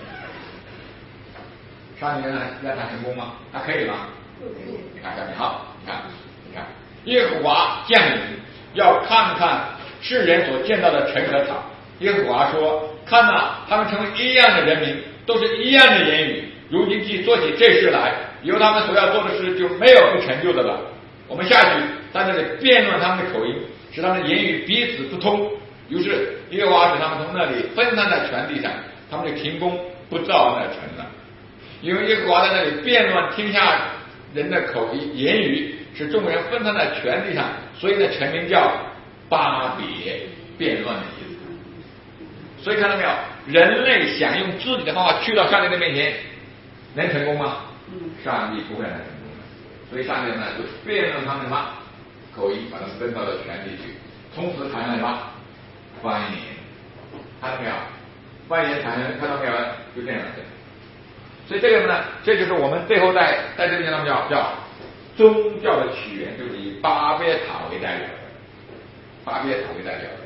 上帝让让他成功吗？他可以吗？你看下面哈，你看，你看，耶和华降临，要看看世人所见到的城和塔。耶和华说：“看哪，他们成为一样的人民，都是一样的言语。如今既做起这事来，以后他们所要做的事就没有不成就的了。我们下去在那里辩论他们的口音，使他们的言语彼此不通。于是耶和华使他们从那里分散在全地上，他们就停工不造那城了。因为耶和华在那里辩论天下人的口音言语，使众人分散在全地上，所以呢，城名叫巴别，辩论的意思。所以看到没有，人类想用自己的方法去到上帝的面前，能成功吗？上帝不会让他成功的。所以上帝呢，就辩论他们什么口音，把他们分到了全地去，从此产生什么方言，看到没有？方言产生，看到没有？就这样的。所以这个呢，这就是我们最后在在这里他们叫叫宗教的起源，就是以巴别塔为代表的，巴别塔为代表的。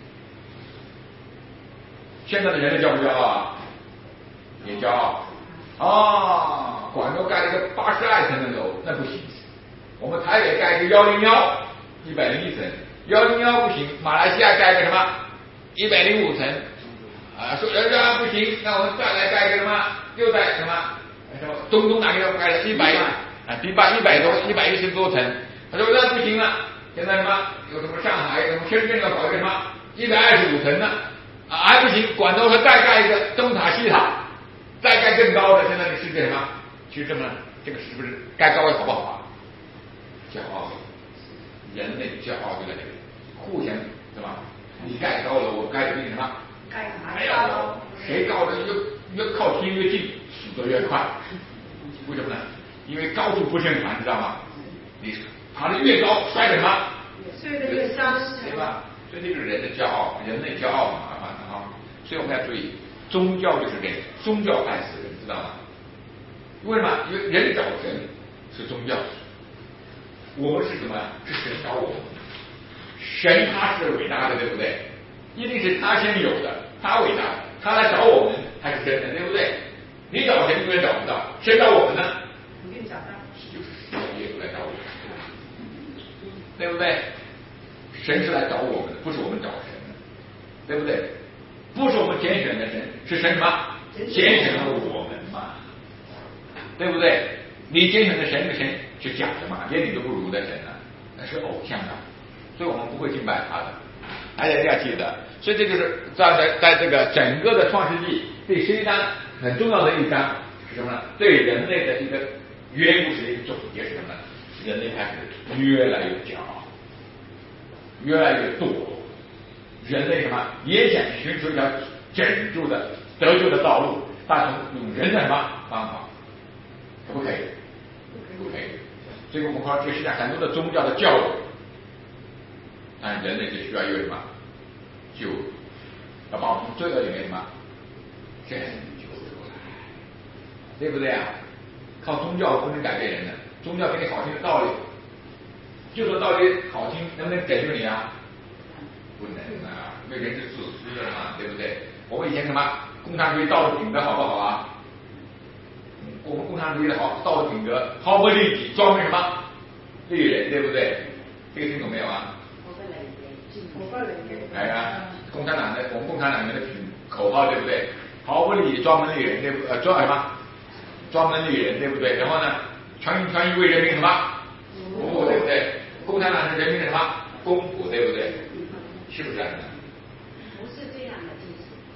现在的人类骄不骄傲啊？也骄傲啊！广州盖了一个八十二层的楼，那不行。我们台北盖一个幺零幺，一百零一层，幺零幺不行。马来西亚盖个什么一百零五层啊？说人家不行，那我们再来盖个什么？又在什么什么东东哪个要盖了一百啊，迪拜一百多一百一十多层，他说那不行了，现在什么有什么上海有什么深圳要搞一个什么一百二十五层呢啊还不行，广州说再盖一个东塔西塔，再盖更高的，现在你是这什么？其实这么这个是不是盖高了好不好啊？骄傲，人类骄傲就在这里，互相对吧？你盖高了，我盖的比你什么盖还要高，谁高的就。越靠天越近，死得越快。为什么呢？因为高处不胜寒，你知道吗？你爬得越高，摔得什么？ 摔得越伤， 对吧？所以这就是人的骄傲，人类骄傲麻烦的啊。所以我们要注意，宗教就是这个，宗教害死人，知道吗？为什么？因为人找神是宗教，我们是什么呀？是神找我们。神他是伟大的，对不对？一定是他先有的，他伟大的。他来找我们才是真的，对不对？你找神永远找不到，谁找我们呢？ 肯定找到， 就是耶稣来找我们，对不对？神是来找我们的，不是我们找神的，对不对？不是我们拣选的神，是神什么？拣选了我们嘛，对不对？你拣选的神，这个神是假的嘛，连你都不如的神呢、啊，那是偶像的，所以我们不会敬拜他的。大家一定要记得，所以这就是在在在这个整个的创世纪第十一章很重要的一章是什么呢？对人类的一个约故事的一个总结是什么呢？人类开始越来越骄傲，越来越堕落，人类什么也想寻求一条拯救的得救的道路，但是用人的什么方法，可不可以？不可以。所以我们说这世界上很多的宗教的教育。但人类是需要一个什么救，要把我们从罪恶里面什么拯救出来，对不对啊？靠宗教不能改变人的，宗教给你好听的道理，就说道理好听，能不能拯救你啊？不能啊，因为人是自私的嘛，对不对？我们以前什么共产主义道德品德好不好啊？我们共产主义的好道德品德毫不利己，专门什么利人，对不对？这个听懂没有啊？哎呀，共产党的我们共产党人的口号对不对？毫不利己，专门利人，对不呃专什么？专门利人，对不对？然后呢，全心全意为人民什么服务，对不对？共产党是人民的什么公仆，对不对？是不是这样的？ 不是这样的意思。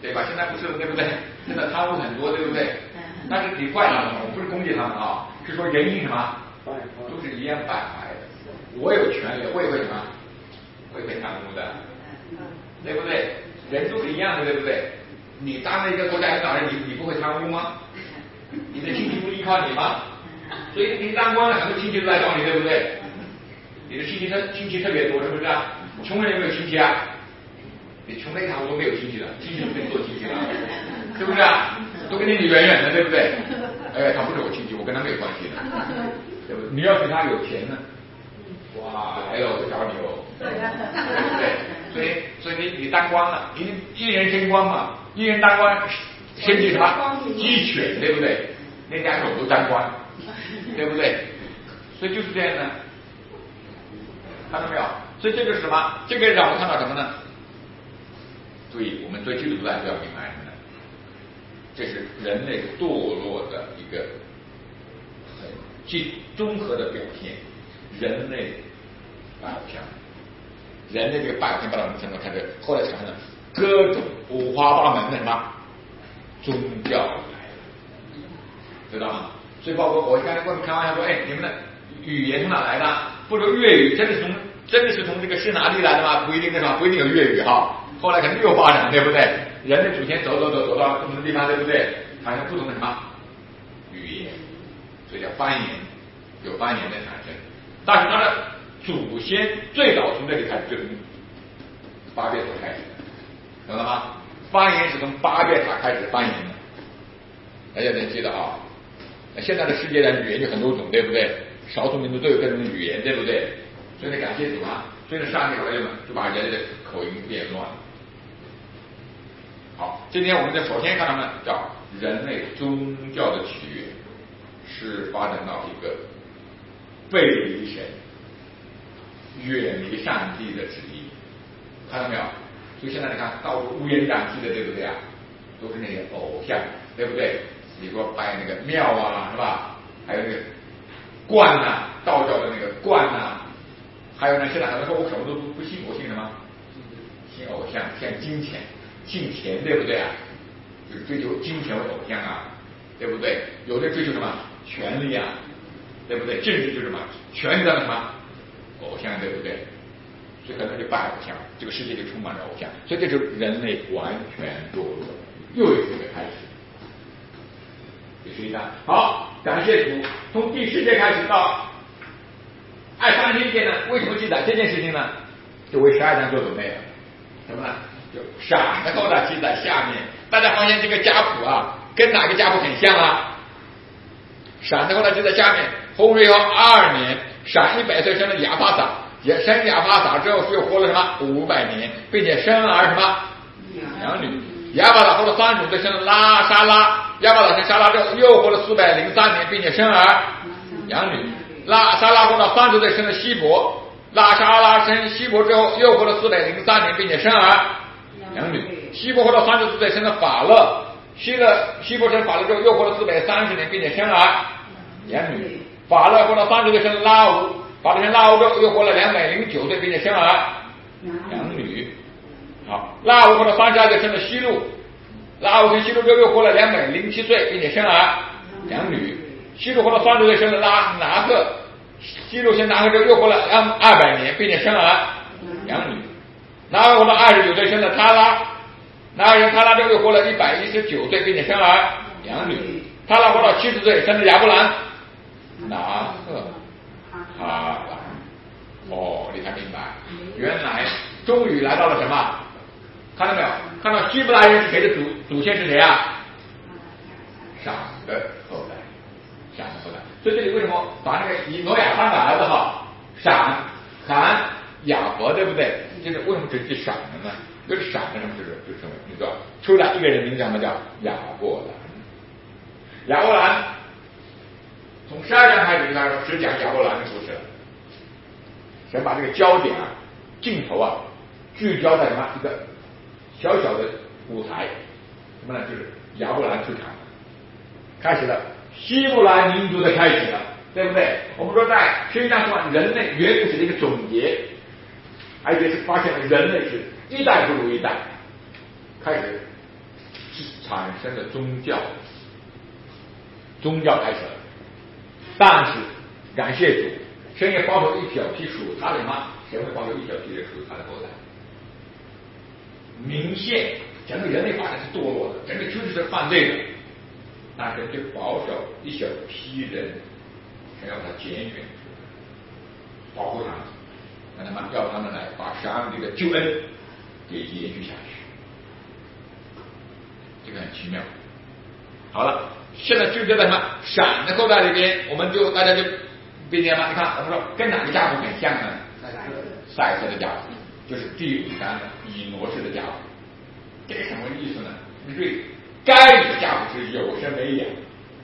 对吧？现在不是了，对不对？现在贪污很多，对不对？但是你怪他们，我不是攻击他们啊，是说人因什么都是一样败坏的。我有权利，我也会什么？我也会贪污的，对不对？人都是一样的，对不对？你当了一个国家领导人，你你不会贪污吗？你的亲戚不依靠你吗？所以你当官了，很多亲戚都来找你，对不对？你的亲戚特亲戚特别多，是不是啊？穷人有没有亲戚啊？你穷的一塌糊涂，没有亲戚的，亲戚都没做亲戚了，是不是啊？都跟你离远远的，对不对？哎，他不是我亲戚，我跟他没有关系的，对不对？你要是他有钱呢，哇，哎呦，就找你哦，对不对？所以，所以你你当官了，一一人升官嘛，一人当官，升级什么？鸡犬，对不对？那两种都当官，对不对？所以就是这样的，看到没有？所以这个是什么？这个让我看到什么呢？所以我们对基督徒来说要明白什么呢？这是人类堕落的一个很综综合的表现。人类拜偶像，人类这个拜偶像拜到什么程度？看这后来产生了各种五花八门的什么宗教来了，知道吗？所以包括我刚才跟你们开玩笑说，哎，你们的语言从哪来的？不说粤语真的是从真的是从这个是哪里来的吗？不一定是吧？不一定有粤语哈。后来可能又发展，对不对？人的祖先走走走走到不同的地方，对不对？产生不同的什么语言，所以叫方言，有方言的产生。但是它的祖先最早从这里开始，就是巴别塔开始的，懂了吗？方言是从巴别塔开始方言的，大家得记得啊。现在的世界的语言就很多种，对不对？少数民族都有各种语言，对不对？所以呢，感谢主啊！所以呢，上帝好像就把人的口音变乱了。好，今天我们呢，首先看他们叫人类宗教的起源是发展到一个背离神、远离上帝的旨意，看到没有？所以现在你看到处乌烟瘴气的，对不对啊？都是那些偶像，对不对？你说拜那个庙啊，是吧？还有那个观呐、啊，道教的那个观呐、啊，还有呢，现在很多说我什么都不不信，我信什么？信偶像，信金钱，信钱，对不对啊？就是追求金钱为偶像啊，对不对？有的追求什么权力啊，对不对？政治就是什么权力的什么偶像，对不对？所以很多人就拜偶像，这个世界就充满了偶像，所以这就是人类完全堕落，又一次的开始。第十一章，好，感谢主。从第十节开始到二三十一节呢，为什么记载这件事情呢？就为十二章做准备了。什么呢？就闪的后代记在下面。大家发现这个家谱啊，跟哪个家谱很像啊？闪的后代记在下面。洪瑞后二年，闪一百岁生了亚巴撒，也生亚巴撒之后又活了什么五百年，并且生儿什么养女。亚巴撒活了三十五岁，生了拉沙拉。亚巴撒生沙拉之后又活了四百零三年，并且生儿养女。拉沙拉活到三十岁，生了希伯。拉沙拉生希伯之后又活了四百零三年，并且生儿养女。希伯活到三十四岁，生了法勒。希勒希伯生法勒之后又活了四百三十年，并且生儿养女。法勒活到三十岁，生了拉乌。法勒生拉乌之后又活了两百零九岁，并且生儿养女。好，拉乌活到三十二岁，生了希路。拉乌生希路之后又活了两百零七岁，并且生儿养女。希路活到三十岁，生了拉拿赫。希路生拿赫之后又活了二百年，并且生儿养女。拿赫活到二十九岁，生了他拉。拿赫生他拉之后又活了一百一十九岁，并且生儿养女。他拉活到七十岁，生了亚伯兰。拿赫哈兰。哦，你才明白，原来终于来到了什么？看到没有？看到希伯来人是谁的祖祖先是谁啊？闪的后代，闪的后代。所以这里为什么把那个以挪亚三个儿子哈，闪、含、雅弗，对不对？就是为什么只记闪的呢？就是闪的什么？就是就是什么？你知道，出来一个人名字什么叫亚伯兰？亚伯兰从十二章开始就开始只讲亚伯兰的故事了。想把这个焦点啊、镜头啊聚焦在什么一个小小的舞台，什么呢？就是亚伯兰出场，开始了希伯来民族的开始了，对不对？我们说在实际上说人类远古史的一个总结，而且是发现了人类是一代不如一代，开始产生了宗教，宗教开始了。但是感谢主，神也保守一小批属他的吗？神会保守一小批的属他的后代。明显整个人类发展是堕落的，整个群体是犯罪的，但是就保守一小批人，想要把它拣选出来，保护他们，让他们要他们来把上帝的救恩给延续下去。这个很奇妙。好了，现在就在什么闪的后代里边，我们就大家就并列吧。你看，我们说跟哪个家族很像呢？赛特的家族，就是第五单的以挪士的家族。这个什么意思呢？对该隐的家族是有生没养，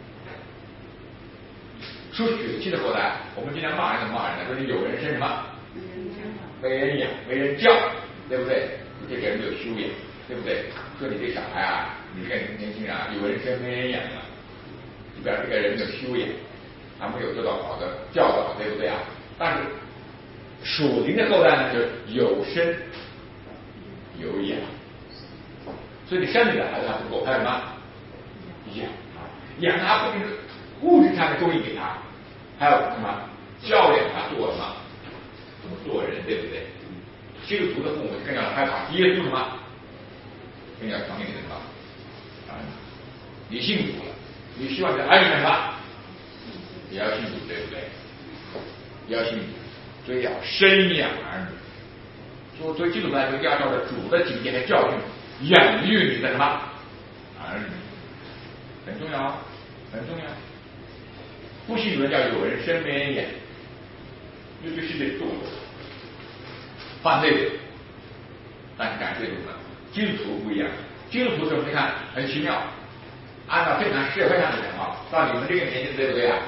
说血气的后代，我们经常骂人的骂人的，说是有人生什么没人养，没人教，对不对？你这个人没有修养，对不对？说你这小孩啊，你这个年轻人啊，有人生没人养了，就表示这个人没有修养，他没有做到好的教导，对不对啊？但是属灵的后代呢，就是有生有养，所以你生你的孩子还不够，还有什么养啊？养他不仅是物质上的供应给他，还有什么教养他做什么，怎么做人，对不对？基督徒的父母更要害怕耶稣什么，更要传给你的什么啊？你信主了，你希望你的儿女什么也要信主，对不对？也要信主，所以要生养儿女。所以对基督徒来说，要照着主的警戒和教训，养育你的什么儿女，很重要，很重要。不信主的叫有人生没人养，因为这世界堕落犯罪的，但是感谢主呢，基督徒不一样。基督徒是你看很奇妙，按照正常社会上的人啊，到你们这个年纪对不对啊？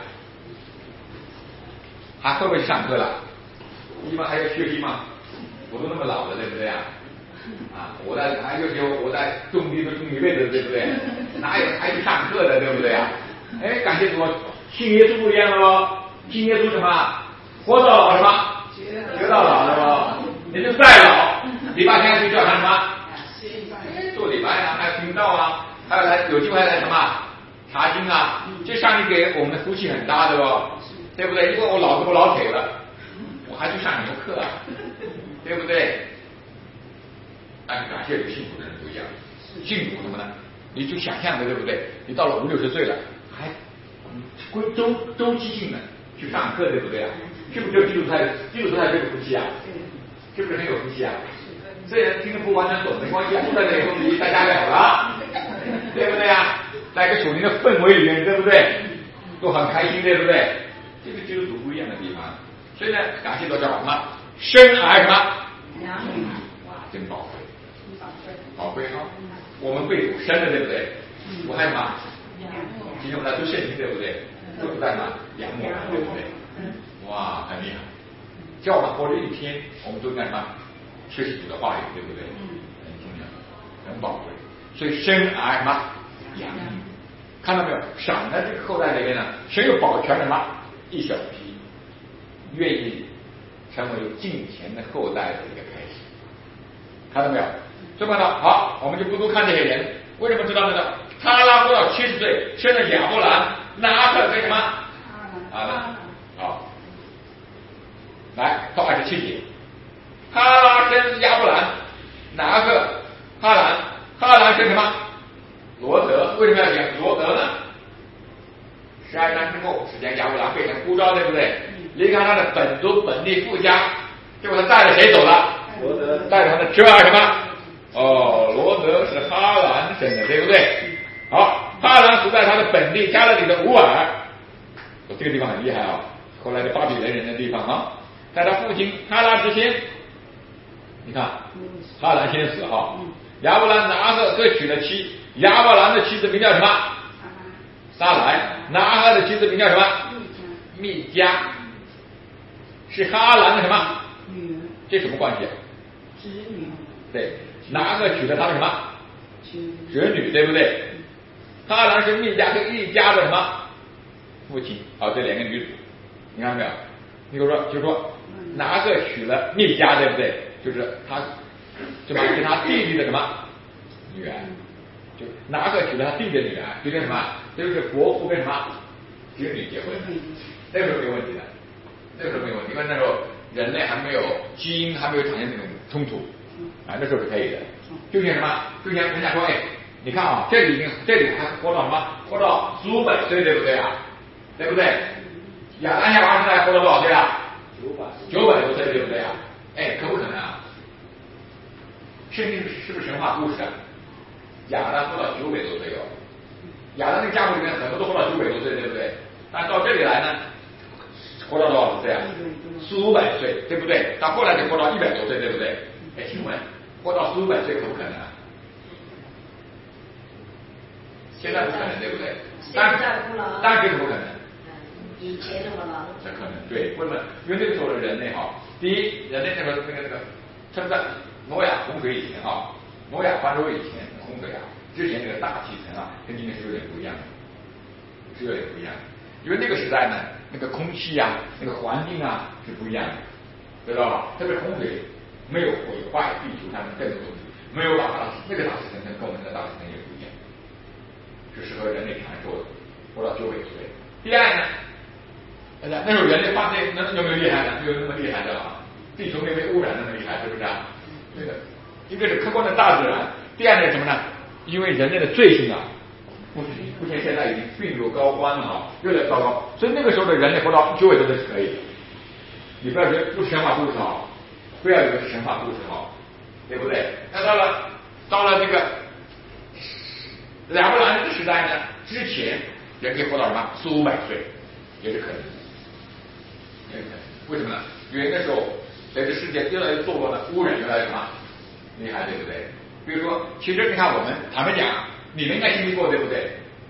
还会不会去上课了？一般还要学习吗？我都那么老了，对不对啊？啊，我在还有时候我在种地都种一辈子，对不对？哪有还去上课的，对不对啊？哎，感谢主，信耶稣不一样了，信耶稣什么？活到老什么？学到老了喽。你就再老，礼拜天去教堂什么？做礼拜啊，还有听道啊，还有来有机会来什么查经啊，这上帝给我们的福气很大的喽，对不对？如果我老子不老腿了，我还去上什么课啊？对不对？但是感谢主，信主的人不一样，信主什么呢？你就想象的，对不对？你到了五六十岁了，还规周周期性的去上课，对不对啊？是不是就基督徒才基督徒才这个福气啊？是不是很有福气啊？虽然听得不完全懂没关系，住在这里东西大家了了，对不对啊？在一个属灵的氛围里面，对不对？都很开心，对不对？这个基督徒不一样的地方。所以呢，感谢主叫什么？生儿什么？哇，真宝贵，宝贵哈！我们被主生的，对不对？我还什么？今天我们来读圣经，对不对？都是在什么？养我们，对不对？哇，很厉害！叫我们活着一天，我们都干什么？学习主的话语，对不对？很重要，很宝贵。所以生儿什么？养育，看到没有？闪的这个后代里面呢，神又保全了什么？一小批愿意成为敬虔的后代的一个开始，看到没有？这么呢，好，我们就不多看这些人。为什么知道呢？哈拉活到七十岁，生了亚伯兰、拿克跟什么？阿兰。好，来到二十七节，哈拉生亚伯兰、拿克、哈兰，哈兰生什么？罗德。为什么要讲罗德呢？十二章之后，时间亚伯兰被人呼召，对不对？离开他的本族本地富家，结果他带着谁走了？罗德带着他的侄儿什么？哦，罗德是哈兰生的，对不对？好，哈兰死在他的本地加勒底的乌尔，哦，这个地方很厉害啊，后来的巴比伦人的地方啊。在他父亲哈兰之前，你看哈兰先死哈，亚伯兰拿赫各娶了妻，亚伯兰的妻子名叫什么？撒莱。拿赫的妻子名叫什么？密迦。是哈兰的什么？女儿。这什么关系啊？侄女。对，拿赫娶了他的什么？侄女，对不对？哈兰是密迦跟一家的什么父亲？好，这两个女主，你看到没有？你给我说，就说拿赫娶了密迦，对不对？就是他，对吧？是他弟弟的什么女儿？ 就拿个娶了他弟的女儿，就跟什么，就是国父跟什么侄女结婚的，那个时候没有问题的，那个时候没有问题，因为那时候人类还没有基因还没有产生这种冲突啊，那时候是可以的。就像什么，就像人家说，哎，你看啊，这里已经这里还活到什么，活到四五百岁，对不对啊？对不对？亚当夏娃现在活到多少岁啊？九百九百多岁，对不对啊？哎，可不可能啊？圣经是不是神话故事啊？亚当活到九百多岁哦，亚当那个家族里面很多都活到九百多岁，对不对？但到这里来呢，活到多少岁啊？四五百岁，对不对？到后来就活到一百多岁，对不对？哎，请问活到四五百岁可不可能啊？现在不可能，对不对？ 现在不能， 当然是不可能。 以前那么能。 这可能对，为什么？因为那个时候的人类哈，第一，人类那个那个那个，他在挪亚洪水以前啊，挪亚方舟以前洪水啊，之前那个大气层啊，跟今天是有点不一样的，是有点不一样的。因为那个时代呢，那个空气啊，那个环境啊是不一样的，知道吧？特别洪水没有毁坏地球上的更多东西，没有把大那个大气层跟我们的大气层也不一样，是适合人类长寿的，活到九百岁。第二呢？那时候人类发电能有没有厉害呢？没有那么厉害的啊，地球没被污染那么厉害，是不是啊？对的，一个是客观的大自然，第二呢什么呢？因为人类的罪性啊，不不像现在已经病入膏肓了啊，越来越糟糕，所以那个时候的人类活到九百多岁是可以的。你不要觉得不是神话故事啊，不要以为是神话故事啊，对不对？那到了到了这个亚伯兰这个时代呢，之前人可以活到什么四五百岁，也是可以的。为什么呢？因为那时候随着世界越来越堕落呢，污染越来越什么厉害，对不对？比如说，其实你看我们坦白讲，你们应该经历过，对不对？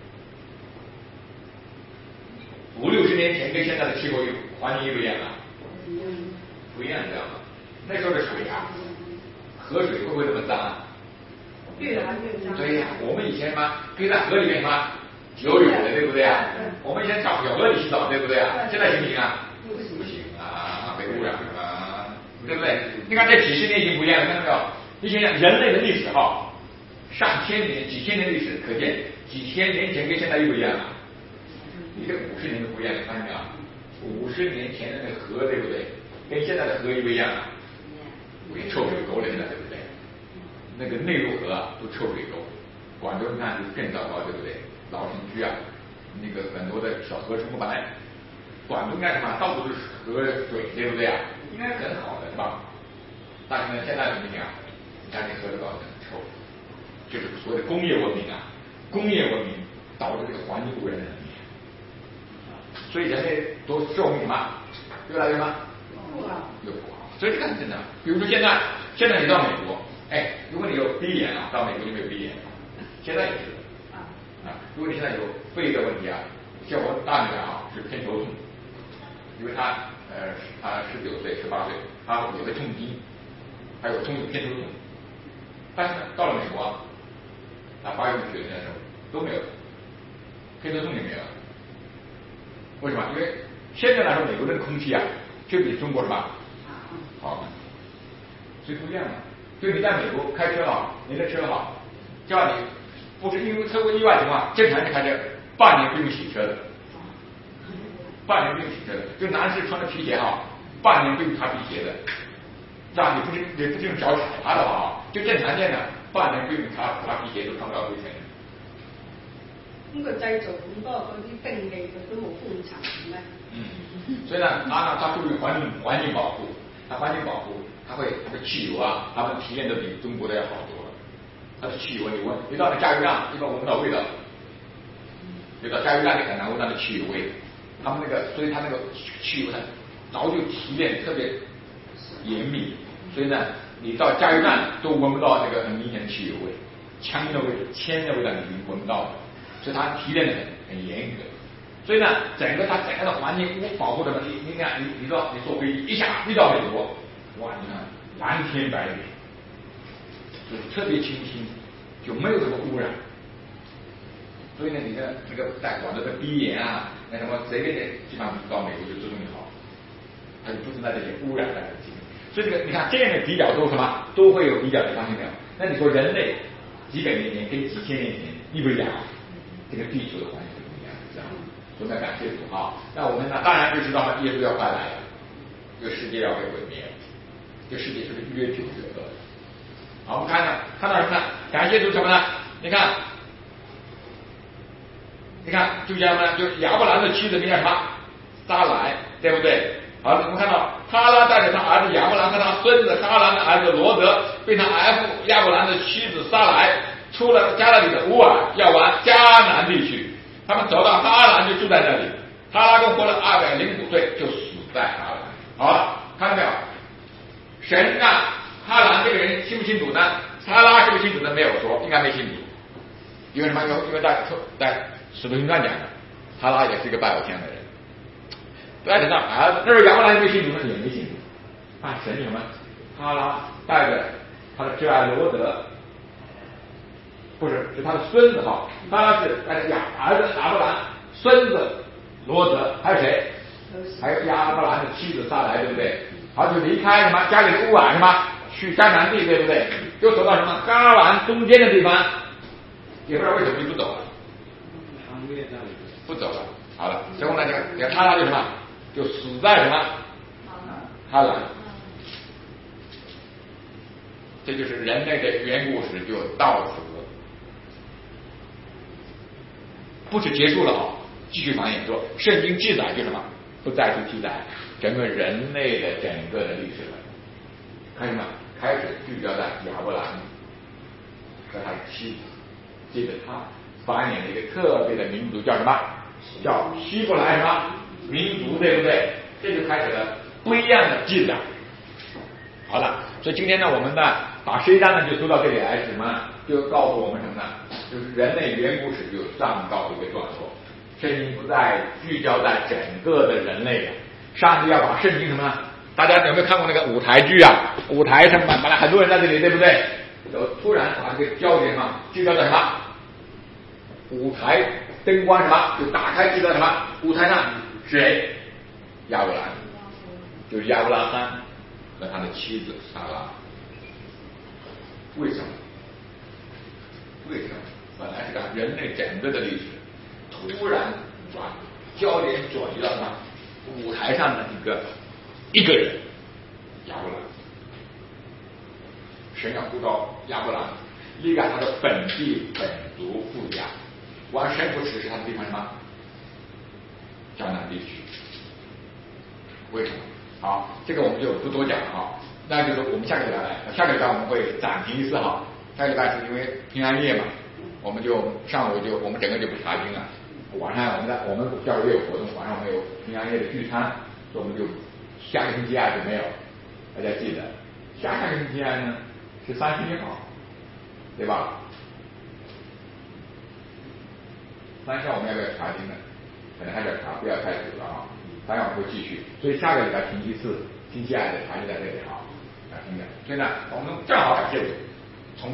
五六十年前跟现在的气候环境一不一样啊？不一样，知道吗？那时候的水啊，河水会不会这么脏啊？ 越来越脏。 对呀、啊，我们以前什么可以在河里面什么游泳的，对不对啊？我们以前找小河里洗澡，对不对啊？现在行不行啊？不行啊，被污染了啊，对不对？你看这几十年已经不一样了，看到没有？你想想人类的历史哈，上千年、几千年历史，可见几千年前跟现在又不一样了。你这五十年都不一样，看到没有？五十年前的那个河，对不对？跟现在的河又不一样了，也臭水沟了，现在对不对？那个内陆河啊，都臭水沟。广州你看就更糟糕，对不对？老城区啊，那个很多的小河冲不来。广东干什么？到处是河水，对不对啊？应该很好的，是吧？但是呢，现在怎么样？你看这河都搞得很臭，就是所谓的工业文明啊，工业文明导致这个环境污染的很厉害，所以人类都寿命什么越来越什么不好， 越不好，所以这个很正常。比如说现在，现在你到美国，哎，如果你有鼻炎啊，到美国就没有鼻炎，现在也是啊啊，如果你现在有肺的问题啊，像我大女儿啊是偏头痛。因为他呃他十九岁十八岁，他也会痛经，还有痛有偏头痛，但是呢到了美国啊，他发育学的时候都没有，偏头痛也没有。为什么？因为现在来说美国的空气啊就比中国什么好，所以不一样嘛。所以你在美国开车啊，你的车好，叫你不是因为车祸意外情况，正常人开车半年不用洗车的。半年不用洗车的，就男士穿的皮鞋哈，半年不用擦皮鞋的，这样你不是你不是用脚踩它的话，就正常见的，半年不用擦擦皮鞋都穿不了灰尘。 咁佢製造咁多嗰啲兵器，佢都冇封塵咩？ 嗯，所以呢，他呢，他注意环境环境保护，他环境保护，他会他的汽油啊，他们体验的比中国的要好多了。他的汽油你闻，你到那加油站一般闻不到味道，你到加油站你很难闻到那汽油味。他们那个，所以他那个汽油呢，早就提炼特别严密，所以呢，你到加油站都闻不到那个很明显的汽油味，枪的味、铅的味道你是闻不到的，所以它提炼的很很严格。所以呢，整个它整个的环境保护的，你你看你你到你坐飞机一下一到美国，哇，你看蓝天白云，就是特别清新，就没有什么污染。所以呢，你的这个在广州的鼻炎啊，那什么随便的，基本上到美国就自动就好，它就不存在这些污染的问题。所以这个你看这样的比较都什么都会有比较的，发现没有？那你说人类几百年前跟几千年前一不一样，这个地球的环境不一样，这样。所以呢，感谢主哈。那我们呢，当然就知道耶稣要快来了，这个世界要被毁灭，这个世界是越久越恶。好，我们看呢，看到什么呢？感谢主什么呢？你看，你看，就叫什么呢？就亚伯兰的妻子名叫什么？撒莱，对不对？好，我们看到哈拉带着他儿子亚伯兰和他孙子哈兰的儿子罗德，被他 F 亚伯兰的妻子撒莱出了加勒底的乌尔，要往迦南地区。他们走到哈兰就住在那里。哈拉共活了二百零五岁，就死在哈兰。好了，看到没有？神啊，哈兰这个人信不信主呢？哈拉是不是信主呢？没有说，应该没信主。因为什么？因为在在使徒行传讲的，哈拉也是一个拜偶像的人。带着他儿子，那时候亚伯兰没信主，那也没信主。啊，神什么？哈拉带着他的挚爱罗德，不是，是他的孙子哈。哈拉是带着亚儿子亚伯兰，孙子罗德，还有谁？还有亚伯兰的妻子撒莱，对不对？好，就离开什么加里的乌尔什么，去迦南地，对不对？就走到什么迦南中间的地方，也不知道为什么就不走了，不走了。好了，最后呢，这个哈拉就什么？就死在什么？哈兰。这就是人类的远古史就到此，不是结束了啊，继续繁衍。说圣经记载就什么？不再去记载整个人类的整个的历史了。看什么？开始聚焦在亚伯兰和他的妻子，接着他繁衍了一个特别的民族，叫什么？叫希伯来什么？民族，对不对？这就开始了不一样的记载。好了，所以今天呢，我们呢把十一章呢就说到这里来，什么？就告诉我们什么呢？就是人类远古史就上告一个段落，圣经不再聚焦在整个的人类了。上帝要把圣经什么？大家有没有看过那个舞台剧啊？舞台上本来很多人在这里，对不对？就突然把这个焦点嘛聚焦在什么？舞台灯光什么？就打开，聚焦在什么？舞台上。谁？亚伯兰，就是亚伯拉罕和他的妻子撒拉。为什么？为什么？本来是个人类整个的历史，突然转焦点转移到什么？舞台上的一个一个人，亚伯兰。神要呼召亚伯兰离开他的本地本族父家，往神所指示他的地方什么？迦南地区。为什么？好，这个我们就不多讲了哈。那就是我们下个礼拜来，下个礼拜我们会暂停一次哈。下个礼拜是因为平安夜嘛，我们就上午就我们整个就不查经了。晚上我们在我们教会有活动，晚上我们有平安夜的聚餐，所以我们就下个星期二就没有。大家记得，下下个星期二呢是三十一号，对吧？三十号我们要不要查经呢？可能还得查，不要太久了啊。当然我们会继续，所以下个礼拜停一次，星期二的查经在这里啊，啊，听着。所以呢，我们正好感谢主，从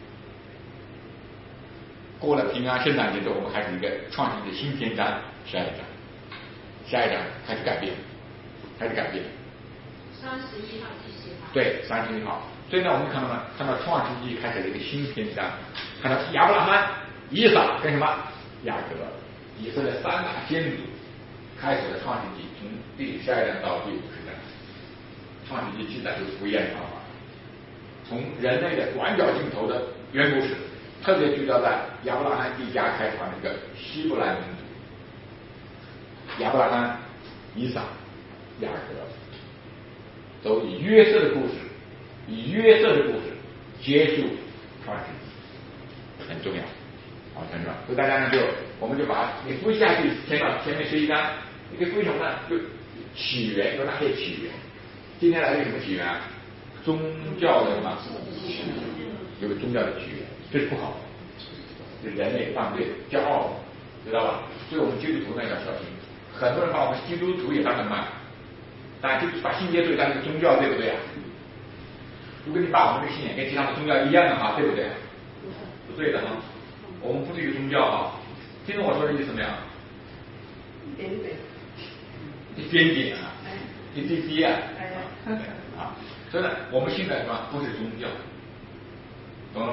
过了平安圣诞节之后，我们开始一个创新的新篇章，十二章，下一章开始改变，开始改变。 三十一号继续吧。 对，三十一号。所以呢，我们看到呢，看到创世纪开始了一个新篇章，看到亚伯拉罕、以撒跟什么雅各，以色列三大先祖，开始了创世纪，从第十二章到第五十章。创世纪记载就是不一样的方法，从人类的短角镜头的远古史，特别聚焦在亚伯拉罕一家开创的一个希伯来民族，亚伯拉罕、以撒、雅各，都以约瑟的故事，以约瑟的故事结束创世纪，很重要，啊，很重要。所以大家呢，就我们就把你读下去，前到前面十一章，你可以读什么呢？就起源有哪些起源？今天来的什么起源？宗教的什么？有个宗教的起源，这是不好的，是人类犯罪骄傲，知道吧？所以我们基督徒呢要小心，很多人把我们基督徒也当成什么？但就是把信耶稣当成宗教，对不对啊？如果你把我们的信仰跟其他的宗教一样的话，对不对？不对的哈，我们不是一个宗教哈。听懂我说的意思没有？ 一点点， 一点点啊，一滴滴啊，啊，所以呢，我们信的什么？不是宗教，懂了吗？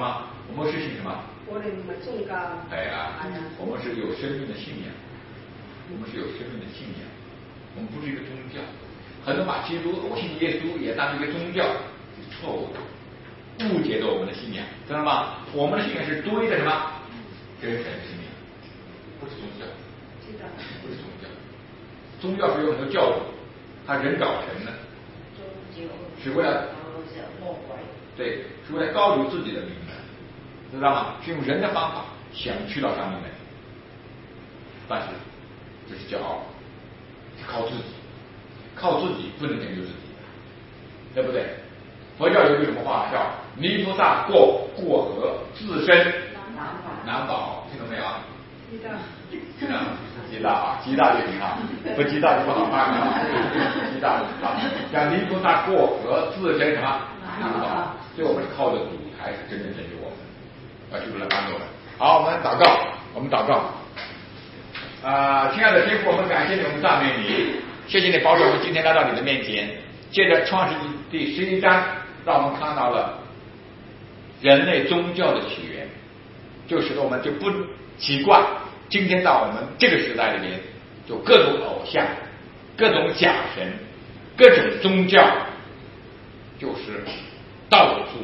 我们是信什么？ 我哋唔係宗教。 哎呀，我们是有生命的信仰，我们是有生命的信仰，我们不是一个宗教。很多把基督，我信耶稣也当一个宗教，是错误的，误解了我们的信仰，知道吗？我们的信仰是堆的什么？真神的信仰，不是宗教，不是宗教。宗教是有很多教主，他人找神的，是为了对，是为了高举自己的名的，知道吗？是用人的方法想去到上面来，但是这是骄傲，是靠自己，靠自己不能拯救自己，对不对？佛教有句什么话叫泥菩萨过过河，自身难保，听懂没有啊？ 知道。 知道，知道啊，知道就行啊，不知道就不好办啊。知道啊，讲泥菩萨过河，自身什么难保？所以我们是靠着主才是真正拯救我们，要记住来帮助我们。好，我们祷告，我们祷告。啊、呃，亲爱的天父，我们感谢你，我们赞美你，谢谢你保守我们今天来到你的面前。借着创世纪第十一章，让我们看到了人类宗教的起源，就使得我们就不奇怪，今天到我们这个时代里面，就各种偶像、各种假神、各种宗教，就是到处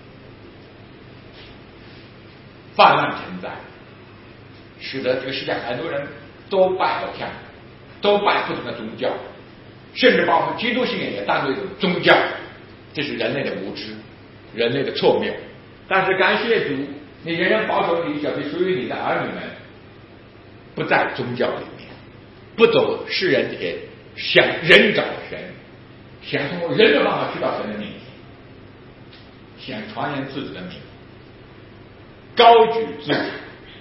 泛滥成灾，使得这个世界很多人都拜偶像，都拜不同的宗教，甚至把我们基督信仰也当作一种宗教，这是人类的无知，人类的错谬。但是感谢主，你仍然保守你小弟属于你的儿女们，不在宗教里面，不走世人前，想人找神，想通过人的方法去到神的面前，想传扬自己的名，高举自己，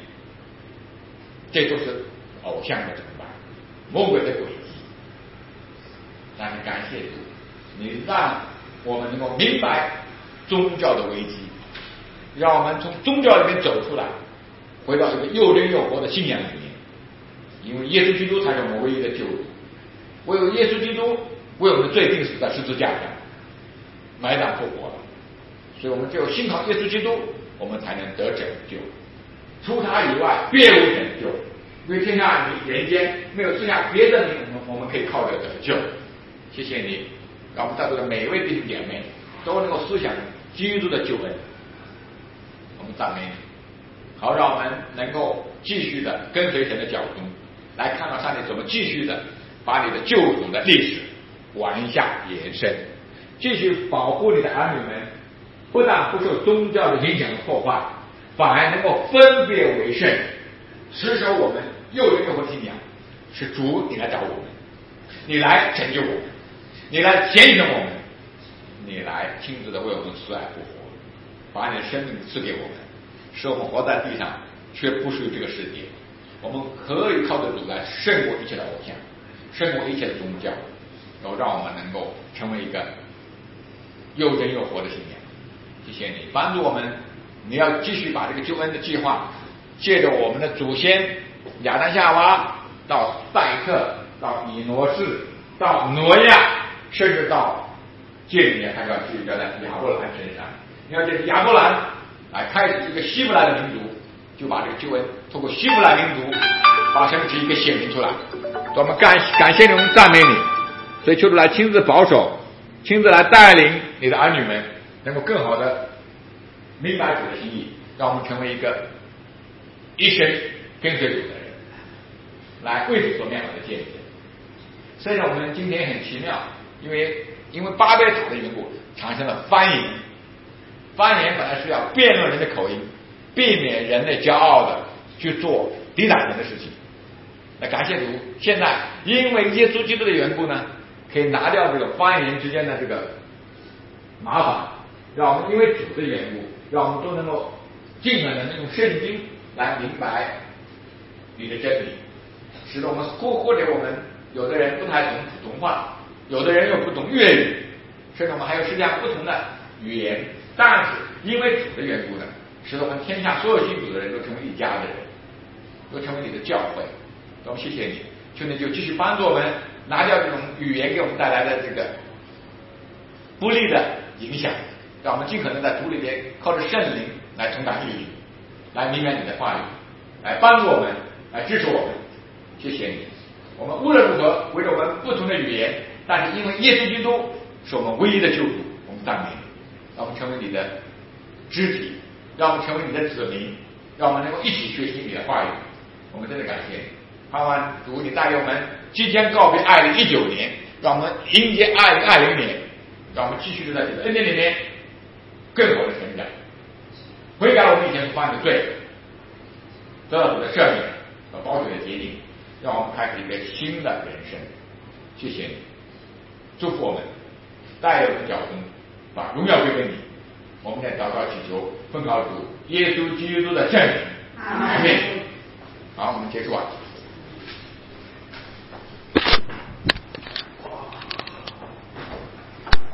这都是偶像的崇拜，魔鬼的诡计。但是感谢主，你让我们能够明白宗教的危机，让我们从宗教里面走出来，回到这个又真又活的信仰里面。因为耶稣基督才是我们唯一的救主，唯有耶稣基督为我们的罪定死在十字架上，埋葬复活了，所以我们只有信靠耶稣基督，我们才能得拯救。除他以外，别无拯救。因为天下人间没有剩下别的名，我们可以靠着得救。谢谢你，让我们在座的每一位弟兄姐妹都能够思想基督的救恩。我们赞美你，好让我们能够继续的跟随神的脚踪，来看到上帝怎么继续的把你的救主的历史往下延伸，继续保护你的儿女们，不但不受宗教的影响和破坏，反而能够分别为圣，持守我们又真又活信仰。是主你来找我们，你来拯救我们，你来拣选我们，你来亲自的为我们死而复活，把你的生命赐给我们，使我们活在地上却不属于这个世界。我们可以靠着主来胜过一切的偶像，胜过一切的宗教，然后让我们能够成为一个又真又活的信仰。谢谢你帮助我们，你要继续把这个救恩的计划借着我们的祖先亚当夏娃到赛特，到以挪士，到挪亚，甚至到这里面还要聚焦在亚伯兰身上。你要这是亚伯兰来开始一个希伯来的民族，就把这个救恩通过希伯来民族发生出一个显明出来。我们感感谢你，我们赞美你，所以求主来亲自保守，亲自来带领你的儿女们，能够更好的明白主的心意，让我们成为一个一生跟随主的人，来为主做美好的见证。虽然我们今天很奇妙，因为因为巴别塔的缘故产生了方言，方言本来是要辩论人的口音，避免人类骄傲的去做抵挡人的事情。那感谢主，现在因为耶稣基督的缘故呢，可以拿掉这个方言之间的这个麻烦，让我们因为主的缘故，让我们都能够尽可能的用圣经来明白你的真理，使得我们或或者我们有的人不太懂普通话，有的人又不懂粤语，甚至我们还有世界上不同的语言，但是因为主的缘故呢，使得我们天下所有信主的人都成为一家的人，都成为你的教会。我们谢谢你，求你就继续帮助我们拿掉这种语言给我们带来的这个不利的影响，让我们尽可能在主里边靠着圣灵来充当译语，来明白你的话语，来帮助我们，来支持我们。谢谢你。我们无论如何，为了我们不同的语言，但是因为耶稣基督是我们唯一的救主，我们赞美你，让我们成为你的肢体，让我们成为你的子民，让我们能够一起学习你的话语。我们真的感谢你，盼望主你带领我们即将告别二零一九年，让我们迎接二零二零年，让我们继续的在这个恩典里面更好的成长，悔改我们以前所犯的罪，得到主的赦免和保守的洁净，让我们开始一个新的人生。谢谢你，祝福我们，带领我们的脚踪，把荣耀归给你。我们在祷告祈求，奉靠主耶稣基督的圣名，阿门。好，我们结束啊。